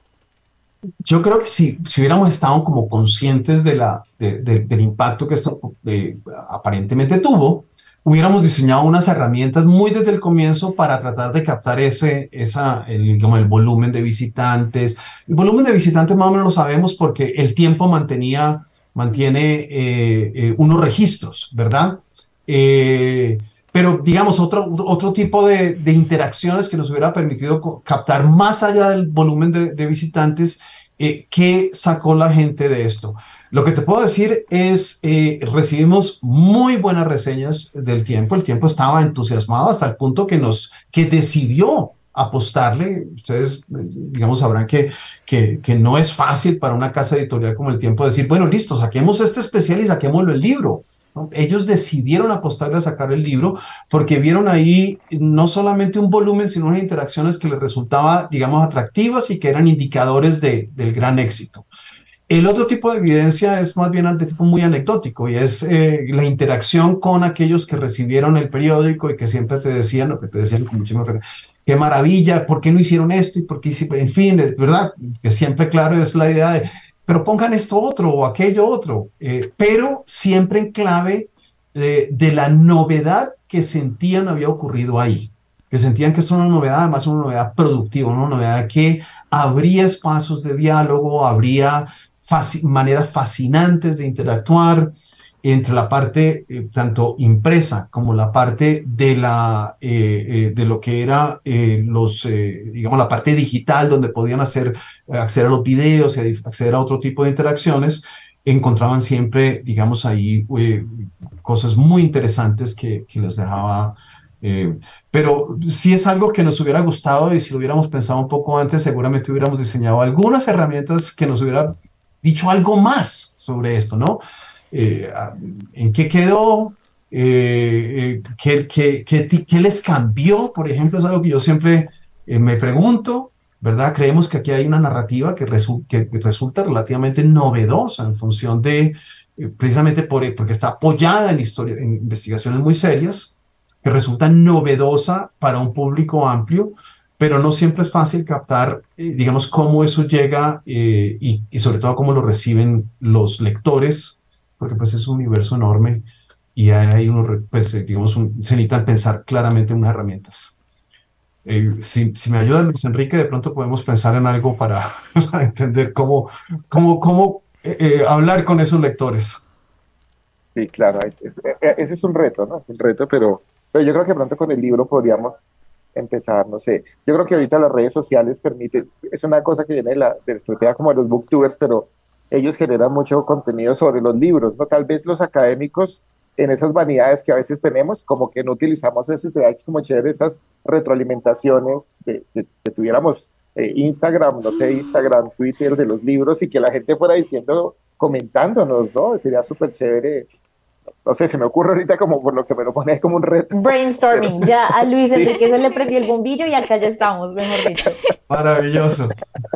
Yo creo que si, si hubiéramos estado como conscientes de la, de, de, del impacto que esto eh, aparentemente tuvo, hubiéramos diseñado unas herramientas muy desde el comienzo para tratar de captar ese, esa, el, digamos, el volumen de visitantes. El volumen de visitantes más o menos lo sabemos porque el tiempo mantenía, mantiene eh, eh, unos registros, ¿verdad? Eh, pero digamos, otro, otro tipo de, de interacciones que nos hubiera permitido captar más allá del volumen de, de visitantes, eh, ¿qué sacó la gente de esto? Lo que te puedo decir es, eh, recibimos muy buenas reseñas del Tiempo. El Tiempo estaba entusiasmado hasta el punto que nos, que decidió apostarle. Ustedes, digamos, sabrán que, que, que no es fácil para una casa editorial como El Tiempo decir, bueno, listo, saquemos este especial y saquémoslo el libro, ¿no? Ellos decidieron apostarle a sacar el libro porque vieron ahí no solamente un volumen, sino unas interacciones que les resultaba, digamos, atractivas y que eran indicadores de, del gran éxito. El otro tipo de evidencia es más bien de tipo muy anecdótico y es eh, la interacción con aquellos que recibieron el periódico y que siempre te decían, lo que te decían con muchísimo qué maravilla, ¿por qué no hicieron esto? Y por qué, en fin, ¿verdad? Que siempre, claro, es la idea de, pero pongan esto otro o aquello otro, eh, pero siempre en clave de, de la novedad que sentían había ocurrido ahí, que sentían que es una novedad, además una novedad productiva, una novedad que abría espacios de diálogo, abría Fasc- maneras fascinantes de interactuar entre la parte eh, tanto impresa como la parte de, la, eh, eh, de lo que era eh, los, eh, digamos, la parte digital donde podían hacer, acceder a los videos y acceder a otro tipo de interacciones, encontraban siempre, digamos, ahí eh, cosas muy interesantes que, que les dejaba. Eh, pero sí es algo que nos hubiera gustado y si lo hubiéramos pensado un poco antes, seguramente hubiéramos diseñado algunas herramientas que nos hubiera dicho algo más sobre esto, ¿no? Eh, ¿En qué quedó? Eh, ¿qué, qué, qué, ¿Qué les cambió? Por ejemplo, es algo que yo siempre eh, me pregunto, ¿verdad? Creemos que aquí hay una narrativa que, resu que resulta relativamente novedosa en función de, eh, precisamente por, porque está apoyada en, historia, en investigaciones muy serias, que resulta novedosa para un público amplio, pero no siempre es fácil captar, eh, digamos, cómo eso llega eh, y, y sobre todo cómo lo reciben los lectores, porque pues es un universo enorme y hay unos, pues, digamos, un, se necesitan pensar claramente en unas herramientas. Eh, si, si me ayuda Luis Enrique, de pronto podemos pensar en algo para, para entender cómo, cómo, cómo eh, eh, hablar con esos lectores. Sí, claro, es, es, ese es un reto, ¿no? Es un reto, pero, pero yo creo que pronto con el libro podríamos empezar, no sé. Yo creo que ahorita las redes sociales permiten, es una cosa que viene de la, de la estrategia como de los booktubers, pero ellos generan mucho contenido sobre los libros, ¿no? Tal vez los académicos, en esas vanidades que a veces tenemos, como que no utilizamos eso y sería como chévere esas retroalimentaciones de, de, que tuviéramos eh, Instagram, no sé, Instagram, Twitter de los libros y que la gente fuera diciendo, comentándonos, ¿no? Sería súper chévere. No sé, se me ocurre ahorita como por lo que me lo pone como un reto. Brainstorming, ya a Luis Enrique sí. Se le prendió el bombillo y acá ya estamos, mejor dicho. Maravilloso.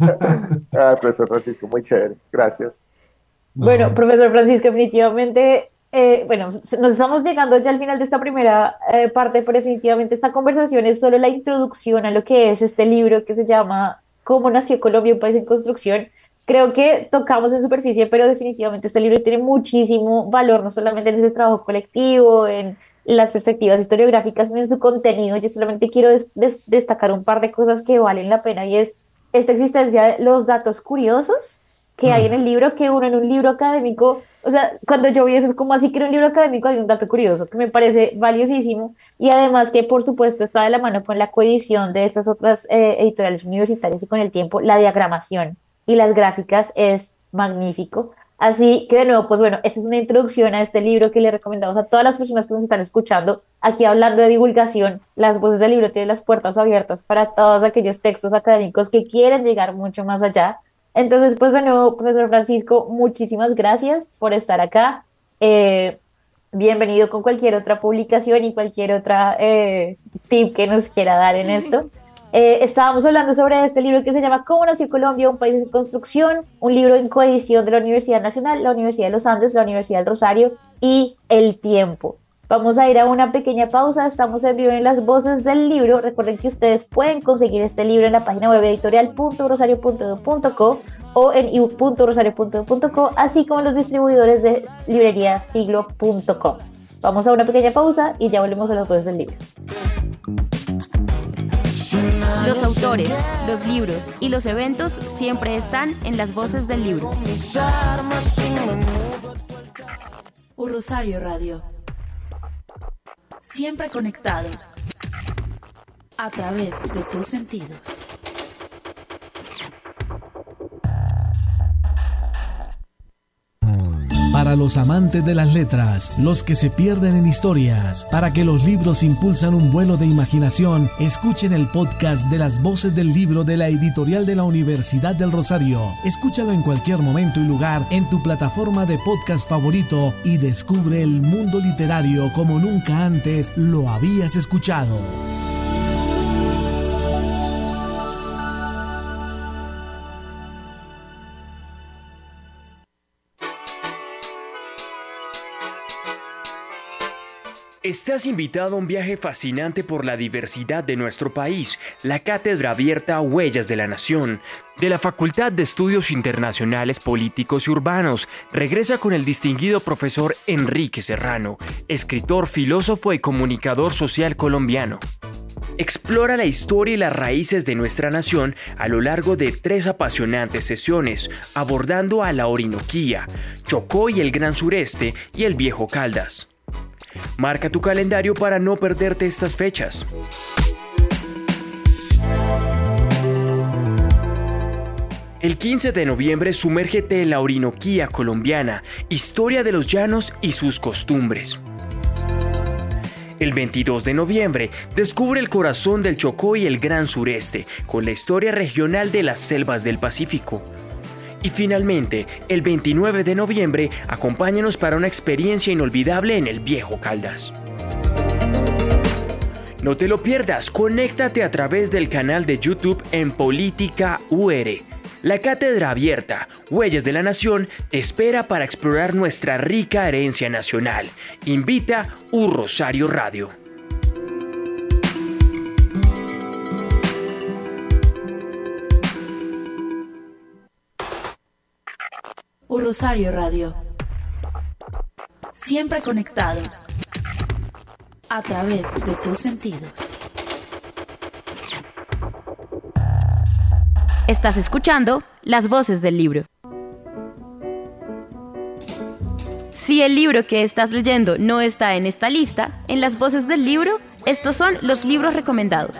Ah, profesor Francisco, muy chévere, gracias. Bueno, uh-huh. Profesor Francisco, definitivamente, eh, bueno, nos estamos llegando ya al final de esta primera eh, parte, pero definitivamente esta conversación es solo la introducción a lo que es este libro que se llama ¿Cómo nació Colombia, un país en construcción? Creo que tocamos en superficie, pero definitivamente este libro tiene muchísimo valor, no solamente en ese trabajo colectivo, en las perspectivas historiográficas, sino en su contenido. Yo solamente quiero des- des- destacar un par de cosas que valen la pena y es esta existencia de los datos curiosos que mm. hay en el libro, que uno en un libro académico, o sea, cuando yo vi eso es como así que en un libro académico hay un dato curioso, que me parece valiosísimo y además que por supuesto está de la mano con la coedición de estas otras eh, editoriales universitarias y con el tiempo, la diagramación y las gráficas es magnífico. Así que de nuevo, pues bueno, esta es una introducción a este libro que le recomendamos a todas las personas que nos están escuchando. Aquí hablando de divulgación, Las Voces del Libro tienen las puertas abiertas para todos aquellos textos académicos que quieren llegar mucho más allá. Entonces, pues de nuevo, profesor Francisco, muchísimas gracias por estar acá. Eh, bienvenido con cualquier otra publicación y cualquier otra eh, tip que nos quiera dar en esto. Eh, estábamos hablando sobre este libro que se llama ¿Cómo nació Colombia, un país en construcción? Un libro en coedición de la Universidad Nacional, la Universidad de los Andes, la Universidad del Rosario y El Tiempo. Vamos a ir a una pequeña pausa, estamos en vivo en Las Voces del Libro. Recuerden que ustedes pueden conseguir este libro en la página web editorial punto rosario punto edu punto co o en ebook punto rosario punto edu punto co, así como los distribuidores de librería siglo punto com. Vamos a una pequeña pausa y ya volvemos a Las Voces del Libro. Los autores, los libros y los eventos siempre están en Las Voces del Libro. Un Rosario Radio. Siempre conectados a través de tus sentidos. Para los amantes de las letras, los que se pierden en historias, para que los libros impulsan un vuelo de imaginación, escuchen el podcast de Las Voces del Libro de la editorial de la Universidad del Rosario. Escúchalo en cualquier momento y lugar en tu plataforma de podcast favorito y descubre el mundo literario como nunca antes lo habías escuchado. Estás invitado a un viaje fascinante por la diversidad de nuestro país, la Cátedra Abierta Huellas de la Nación, de la Facultad de Estudios Internacionales Políticos y Urbanos. Regresa con el distinguido profesor Enrique Serrano, escritor, filósofo y comunicador social colombiano. Explora la historia y las raíces de nuestra nación a lo largo de tres apasionantes sesiones, abordando a la Orinoquía, Chocó y el Gran Sureste y el Viejo Caldas. Marca tu calendario para no perderte estas fechas. El quince de noviembre, sumérgete en la Orinoquía colombiana, historia de los llanos y sus costumbres. El veintidós de noviembre, descubre el corazón del Chocó y el Gran Sureste, con la historia regional de las selvas del Pacífico. Y finalmente, el veintinueve de noviembre, acompáñanos para una experiencia inolvidable en el Viejo Caldas. No te lo pierdas, conéctate a través del canal de YouTube en Política U R. La Cátedra Abierta, Huellas de la Nación, te espera para explorar nuestra rica herencia nacional. Invita Un Rosario Radio. Un Rosario Radio. Siempre conectados a través de tus sentidos. Estás escuchando Las Voces del Libro. Si el libro que estás leyendo no está en esta lista, en Las Voces del Libro, estos son los libros recomendados.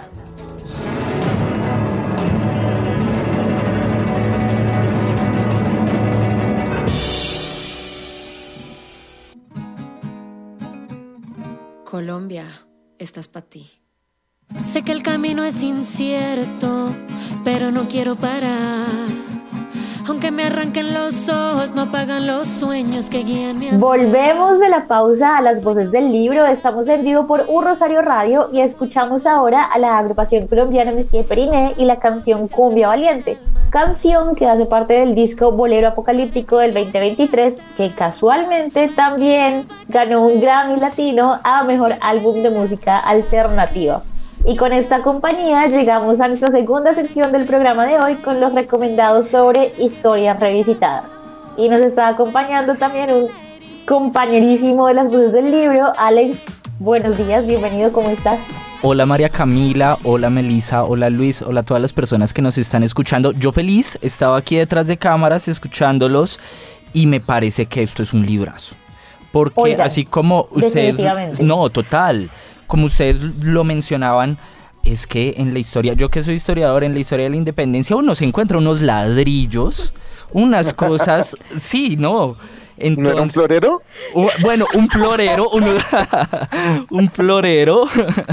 Colombia, estás para ti. Sé que el camino es incierto, pero no quiero parar. Aunque me arranquen los ojos, no apagan los sueños que guían mi andar. Volvemos de la pausa a Las Voces del Libro. Estamos en vivo por Un Rosario Radio y escuchamos ahora a la agrupación colombiana Monsieur Periné y la canción Cumbia Valiente, canción que hace parte del disco Bolero Apocalíptico del veinte veintitrés, que casualmente también ganó un Grammy Latino a Mejor Álbum de Música Alternativa. Y con esta compañía llegamos a nuestra segunda sección del programa de hoy con los recomendados sobre historias revisitadas. Y nos está acompañando también un compañerísimo de Las Voces del Libro, Alex. Buenos días, bienvenido, ¿cómo estás? Hola María Camila, hola Melissa, hola Luis, hola a todas las personas que nos están escuchando. Yo feliz, estaba aquí detrás de cámaras escuchándolos y me parece que esto es un librazo. Porque Oigan, así como ustedes... No, total. Como ustedes lo mencionaban, es que en la historia, yo que soy historiador, en la historia de la independencia uno se encuentra unos ladrillos, unas cosas, sí, ¿no? Entonces, ¿no era un florero? Uh, bueno, un florero, uno, un florero.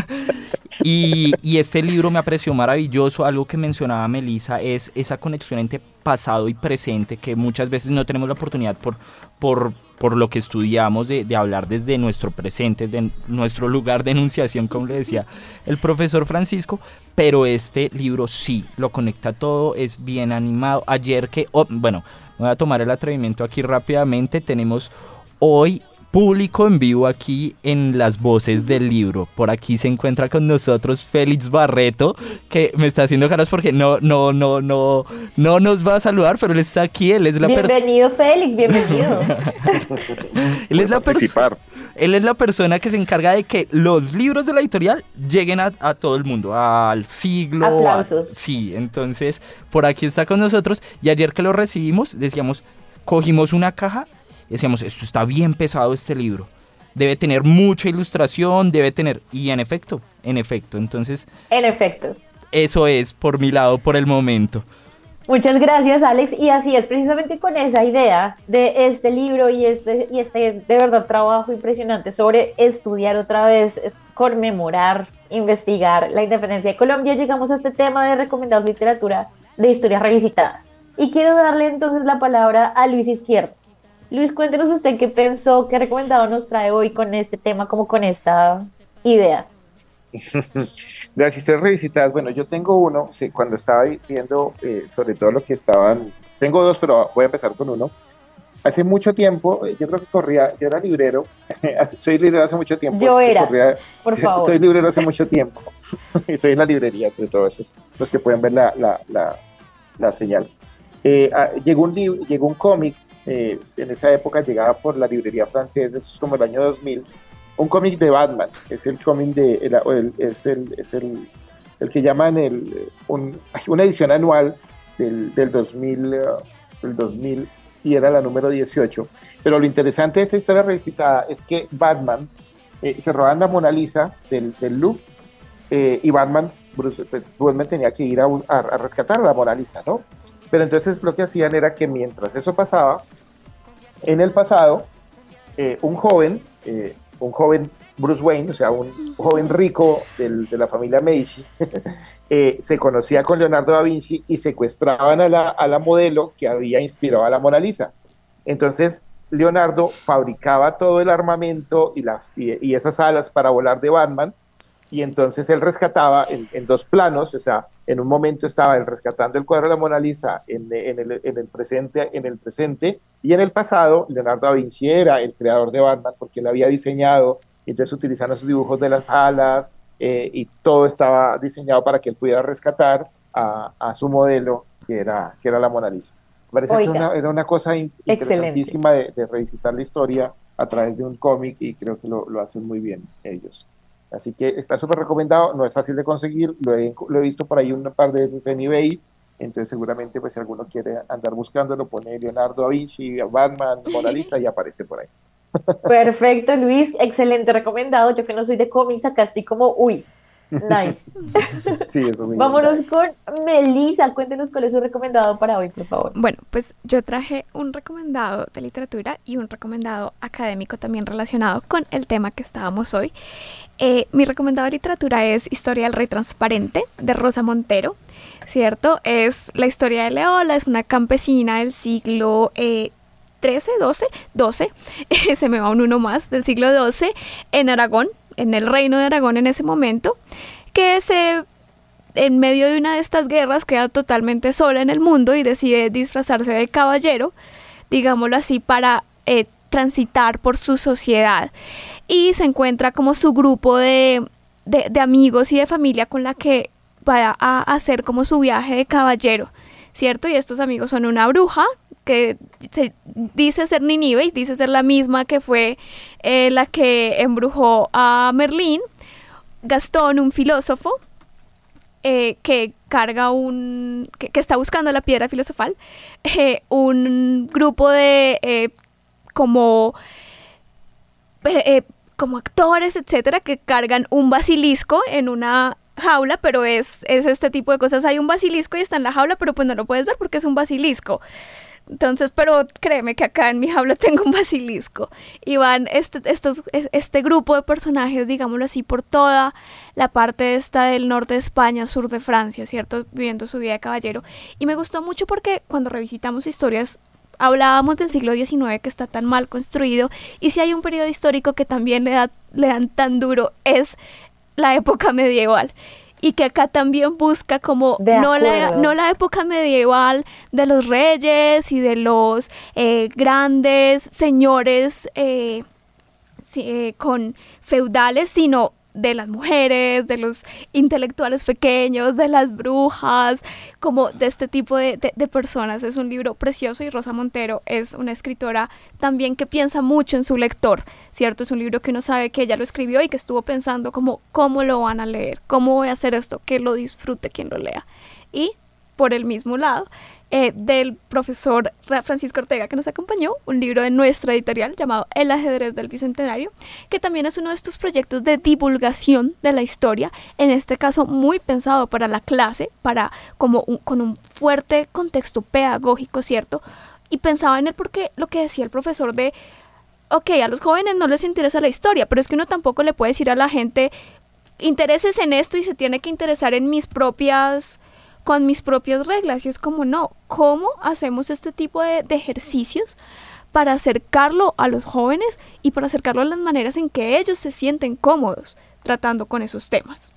Y, y este libro me pareció maravilloso. Algo que mencionaba Melissa es esa conexión entre pasado y presente que muchas veces no tenemos la oportunidad por, por, por lo que estudiamos de, de hablar desde nuestro presente, de nuestro lugar de enunciación, como le decía el profesor Francisco. Pero este libro sí lo conecta todo, es bien animado. Ayer que, oh, bueno, voy a tomar el atrevimiento aquí rápidamente. Tenemos hoy público en vivo aquí en Las Voces del Libro. Por aquí se encuentra con nosotros Félix Barreto, que me está haciendo caras porque no, no, no, no, no nos va a saludar, pero él está aquí, él es la persona. Bienvenido, Félix, bienvenido. él es la persona. Él es la persona que se encarga de que los libros de la editorial lleguen a, a todo el mundo, al siglo. Aplausos. A, sí, entonces por aquí está con nosotros. Y ayer que lo recibimos, decíamos, cogimos una caja. Decíamos, esto está bien pesado este libro, debe tener mucha ilustración, debe tener, y en efecto, en efecto, entonces... En efecto. Eso es por mi lado por el momento. Muchas gracias, Alex, y así es, precisamente con esa idea de este libro y este, y este de verdad trabajo impresionante sobre estudiar otra vez, conmemorar, investigar la independencia de Colombia, llegamos a este tema de recomendados literatura de historias revisitadas. Y quiero darle entonces la palabra a Luis Izquierdo. Luis, cuéntenos usted qué pensó, qué recomendado nos trae hoy con este tema, como con esta idea. De las historias revisitadas, bueno, yo tengo uno, sí, cuando estaba viendo eh, sobre todo lo que estaban, tengo dos, pero voy a empezar con uno. Hace mucho tiempo, yo creo que corría, yo era librero, soy librero hace mucho tiempo. Yo era, corría, por favor. Soy librero hace mucho tiempo, estoy en la librería, entre todos esos, los que pueden ver la, la, la, la señal. Eh, ah, llegó un, llegó un cómic. Eh, en esa época llegaba por la librería francesa, eso es como el año dos mil, un cómic de Batman, es el cómic de, el, el, es, el, es el, el que llaman el, un, una edición anual del, del, dos mil, uh, del dos mil, y era la número dieciocho, pero lo interesante de esta historia revisitada es que Batman, eh, se roban la Mona Lisa del, del Louvre, eh, y Batman, Bruce, pues Batman tenía que ir a, a, a rescatar la Mona Lisa, ¿no? Pero entonces lo que hacían era que mientras eso pasaba, en el pasado, eh, un joven, eh, un joven Bruce Wayne, o sea, un joven rico del, de la familia Medici, eh, se conocía con Leonardo da Vinci y secuestraban a la, a la modelo que había inspirado a la Mona Lisa. Entonces, Leonardo fabricaba todo el armamento y, las, y, y esas alas para volar de Batman, y entonces él rescataba en, en dos planos, o sea, en un momento estaba él rescatando el cuadro de la Mona Lisa en, en, el, en, el presente, en el presente, y en el pasado Leonardo da Vinci era el creador de Batman porque él había diseñado, entonces utilizando sus dibujos de las alas, eh, y todo estaba diseñado para que él pudiera rescatar a, a su modelo, que era, que era la Mona Lisa. Me parece Oiga, que una, era una cosa in, interesantísima de, de revisitar la historia a través de un cómic, y creo que lo, lo hacen muy bien ellos. Así que está súper recomendado, no es fácil de conseguir, lo he, lo he visto por ahí un par de veces en eBay, Entonces seguramente pues si alguno quiere andar buscándolo, pone Leonardo da Vinci, Batman, Mona Lisa y aparece por ahí. Perfecto, Luis, excelente recomendado. Yo que no soy de cómics, acá estoy como, uy, nice. Sí, eso mismo. Vámonos con Melissa, cuéntenos cuál es su recomendado para hoy, por favor. Bueno, pues yo traje un recomendado de literatura y un recomendado académico también relacionado con el tema que estábamos hoy. Eh, mi recomendado de literatura es Historia del Rey Transparente, de Rosa Montero, ¿cierto? Es la historia de Leola, es una campesina del siglo eh, trece, doce, doce, se me va un uno más, del siglo doce, en Aragón, en el reino de Aragón en ese momento, que se, en medio de una de estas guerras queda totalmente sola en el mundo y decide disfrazarse de caballero, digámoslo así, para eh, transitar por su sociedad. Y se encuentra como su grupo de, de, de amigos y de familia con la que va a hacer como su viaje de caballero, ¿cierto? Y estos amigos son una bruja, que se dice ser Nínive y dice ser la misma que fue eh, la que embrujó a Merlín, Gastón, un filósofo eh, que carga un, que, que está buscando la piedra filosofal, eh, un grupo de eh, como, eh, como actores, etcétera, que cargan un basilisco en una jaula, pero es, es este tipo de cosas. Hay un basilisco y está en la jaula, pero pues no lo puedes ver porque es un basilisco. Entonces, pero créeme que acá en mi jaula tengo un basilisco. Y van este, estos, este grupo de personajes, digámoslo así, por toda la parte esta del norte de España, sur de Francia, ¿cierto? Viviendo su vida de caballero. Y me gustó mucho porque cuando revisitamos historias, hablábamos del siglo diecinueve que está tan mal construido. Y si hay un periodo histórico que también le, da, le dan tan duro, es la época medieval. Y que acá también busca como no la, no la época medieval de los reyes y de los eh, grandes señores eh, sí, eh, con feudales, sino de las mujeres, de los intelectuales pequeños, de las brujas, como de este tipo de, de, de personas. Es un libro precioso y Rosa Montero es una escritora también que piensa mucho en su lector, ¿cierto? Es un libro que uno sabe que ella lo escribió y que estuvo pensando como cómo lo van a leer, cómo voy a hacer esto, que lo disfrute quien lo lea. Y por el mismo lado, eh, del profesor Francisco Ortega, que nos acompañó, un libro de nuestra editorial llamado El ajedrez del Bicentenario, que también es uno de estos proyectos de divulgación de la historia, en este caso muy pensado para la clase, para como un, con un fuerte contexto pedagógico, ¿cierto? Y pensaba en él porque lo que decía el profesor de, ok, a los jóvenes no les interesa la historia, pero es que uno tampoco le puede decir a la gente, intereses en esto y se tiene que interesar en mis propias... con mis propias reglas, y es como no, ¿cómo hacemos este tipo de, de ejercicios para acercarlo a los jóvenes y para acercarlo a las maneras en que ellos se sienten cómodos tratando con esos temas?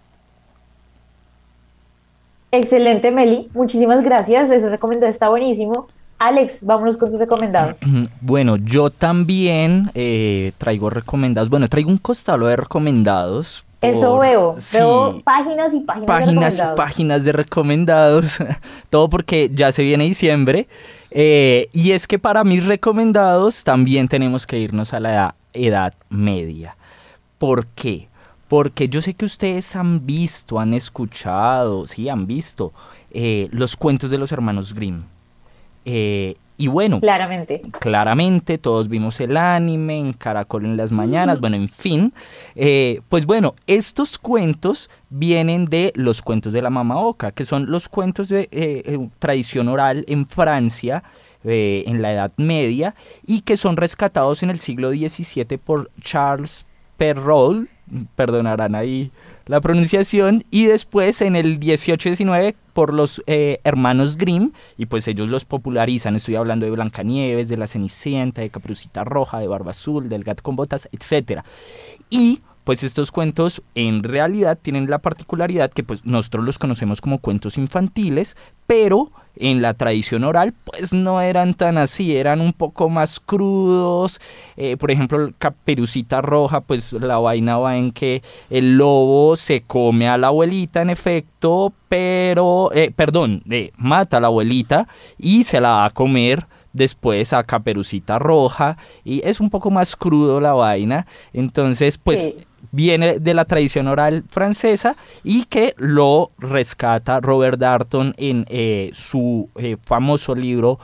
Excelente, Meli, muchísimas gracias, ese recomendado está buenísimo. Alex, vámonos con tu recomendado. Bueno, yo también eh, traigo recomendados, bueno, traigo un costado de recomendados. Por, Eso veo, sí, veo páginas y páginas, páginas de y páginas de recomendados, todo porque ya se viene diciembre, eh, y es que para mis recomendados también tenemos que irnos a la edad, edad media. ¿Por qué? Porque yo sé que ustedes han visto, han escuchado, sí, han visto eh, los cuentos de los hermanos Grimm. Eh, y bueno, claramente. claramente todos vimos el anime en Caracol en las mañanas, uh-huh. bueno, en fin, eh, pues bueno, estos cuentos vienen de los cuentos de la Mama Oca, que son los cuentos de eh, eh, tradición oral en Francia, eh, en la Edad Media, y que son rescatados en el siglo diecisiete por Charles Perrault, perdonarán ahí la pronunciación, y después en el dieciocho diecinueve por los eh, hermanos Grimm, y pues ellos los popularizan. Estoy hablando de Blancanieves, de la Cenicienta, de Caperucita Roja, de Barba Azul, del Gato con Botas, etcétera. Y pues estos cuentos en realidad tienen la particularidad que pues nosotros los conocemos como cuentos infantiles, pero en la tradición oral pues no eran tan así, eran un poco más crudos. Eh, por ejemplo, Caperucita Roja, pues la vaina va en que el lobo se come a la abuelita en efecto, pero, eh, perdón, eh, mata a la abuelita y se la va a comer después a Caperucita Roja, y es un poco más crudo la vaina. Entonces pues... Sí. viene de la tradición oral francesa y que lo rescata Robert Darnton en eh, su eh, famoso libro.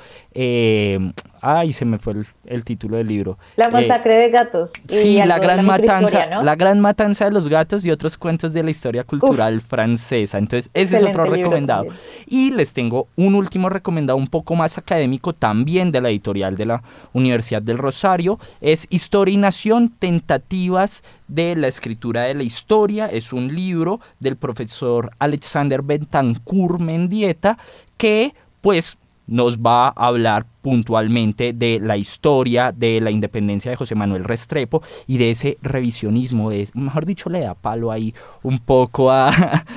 Eh, ay, se me fue el, el título del libro. La masacre eh, de gatos. Y sí, la gran la matanza, ¿no? La gran matanza de los gatos y otros cuentos de la historia cultural Uf, francesa. Entonces, ese es otro recomendado. Y les tengo un último recomendado un poco más académico, también de la editorial de la Universidad del Rosario. Es Historia y Nación, tentativas de la escritura de la historia. Es un libro del profesor Alexander Betancourt Mendieta que, pues, nos va a hablar puntualmente de la historia de la independencia de José Manuel Restrepo y de ese revisionismo, de, mejor dicho, le da palo ahí un poco a,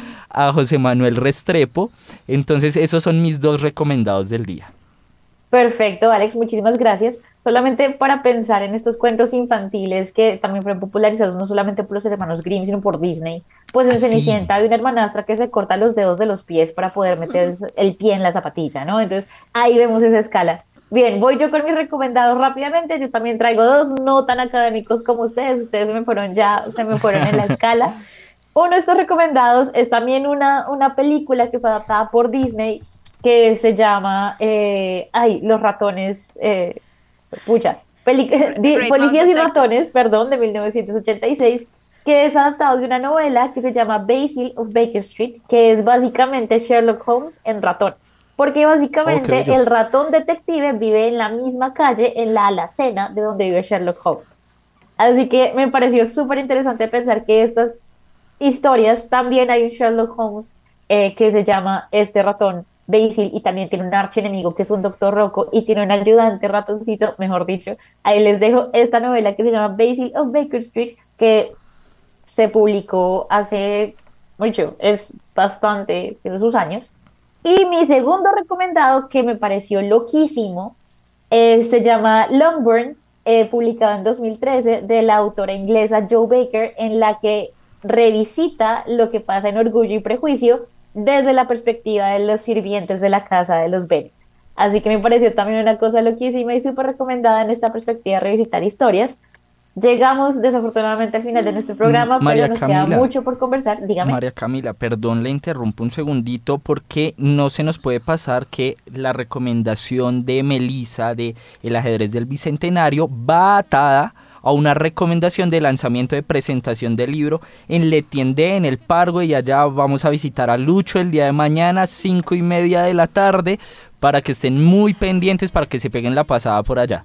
a José Manuel Restrepo. Entonces esos son mis dos recomendados del día. Perfecto, Alex, muchísimas gracias. Solamente para pensar en estos cuentos infantiles que también fueron popularizados no solamente por los hermanos Grimm, sino por Disney. Pues en Cenicienta hay una hermanastra que se corta los dedos de los pies para poder meter el pie en la zapatilla, ¿no? Entonces ahí vemos esa escala. Bien, voy yo con mis recomendados rápidamente. Yo también traigo dos no tan académicos como ustedes. Ustedes se me fueron ya, se me fueron en la escala. Uno de estos recomendados es también una, una película que fue adaptada por Disney que se llama, eh, ay, Los ratones, eh, pucha, Peli- di- Policías y ratones, perdón, de mil novecientos ochenta y seis, que es adaptado de una novela que se llama Basil of Baker Street, que es básicamente Sherlock Holmes en ratones. Porque básicamente okay, el ratón detective vive en la misma calle, en la alacena de donde vive Sherlock Holmes. Así que me pareció súper interesante pensar que estas historias, también hay un Sherlock Holmes eh, que se llama este ratón Basil, y también tiene un archienemigo que es un doctor Rocco y tiene un ayudante ratoncito, mejor dicho. Ahí les dejo esta novela que se llama Basil of Baker Street, que se publicó hace mucho, es bastante, tiene sus años. Y mi segundo recomendado, que me pareció loquísimo, eh, se llama Longbourn, eh, publicado en dos mil trece, de la autora inglesa Jo Baker, en la que revisita lo que pasa en Orgullo y Prejuicio desde la perspectiva de los sirvientes de la casa de los Bennet. Así que me pareció también una cosa loquísima y súper recomendada en esta perspectiva de revisitar historias. Llegamos desafortunadamente al final de nuestro programa, María pero nos Camila, queda mucho por conversar. Dígame. María Camila, perdón, le interrumpo un segundito porque no se nos puede pasar que la recomendación de Melissa de El ajedrez del Bicentenario va atada a una recomendación de lanzamiento de presentación del libro en Le Tiendé, en el Pargo, y allá vamos a visitar a Lucho el día de mañana, cinco y media de la tarde, para que estén muy pendientes, para que se peguen la pasada por allá.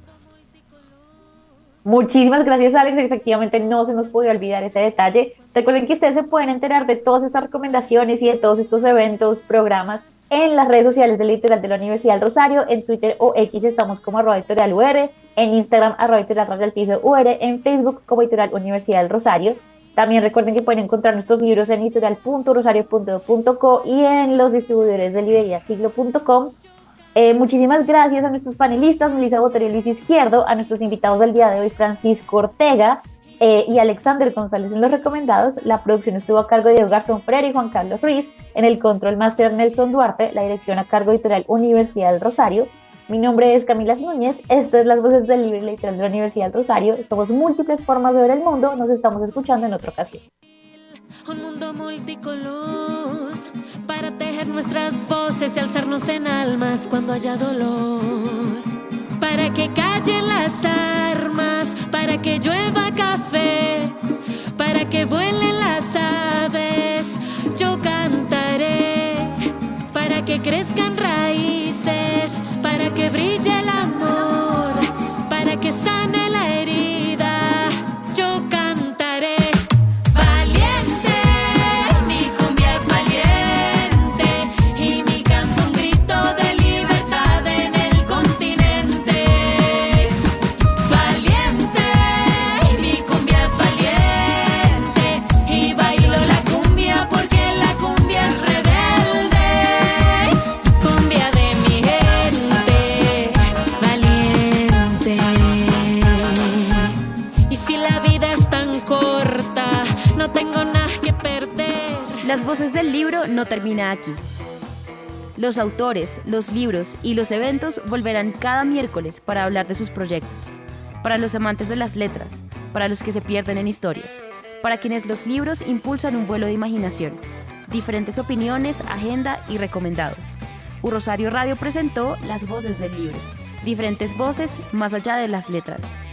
Muchísimas gracias, Alex. Efectivamente, no se nos puede olvidar ese detalle. Recuerden que ustedes se pueden enterar de todas estas recomendaciones y de todos estos eventos, programas, en las redes sociales de la editorial de la Universidad del Rosario. En Twitter o X estamos como arroba editorial U R, en Instagram arroba editorial raya al piso U R, en Facebook como editorial Universidad del Rosario. También recuerden que pueden encontrar nuestros libros en editorial punto rosario punto edu punto co y en los distribuidores de librería siglo punto com. Eh, muchísimas gracias a nuestros panelistas, Melissa Botero y Luis Izquierdo, a nuestros invitados del día de hoy, Francisco Ortega eh, y Alexander González en los recomendados. La producción estuvo a cargo de Diego Garzón Freire y Juan Carlos Ruiz, en el control máster Nelson Duarte, la dirección a cargo editorial Universidad del Rosario. Mi nombre es Camila Núñez, esto es Las Voces del Libro y la editorial de la Universidad del Rosario. Somos múltiples formas de ver el mundo, nos estamos escuchando en otra ocasión. Un mundo multicolor para tejer nuestras voces y alzarnos en almas cuando haya dolor, para que callen las armas, para que llueva café, para que vuelen las aves. Yo cantaré para que crezcan raíces, para que brille el amor, para que sane la herida. Yo cantaré. Las Voces del Libro no termina aquí. Los autores, los libros y los eventos volverán cada miércoles para hablar de sus proyectos. Para los amantes de las letras, para los que se pierden en historias, para quienes los libros impulsan un vuelo de imaginación. Diferentes opiniones, agenda y recomendados. U Rosario Radio presentó Las Voces del Libro. Diferentes voces más allá de las letras.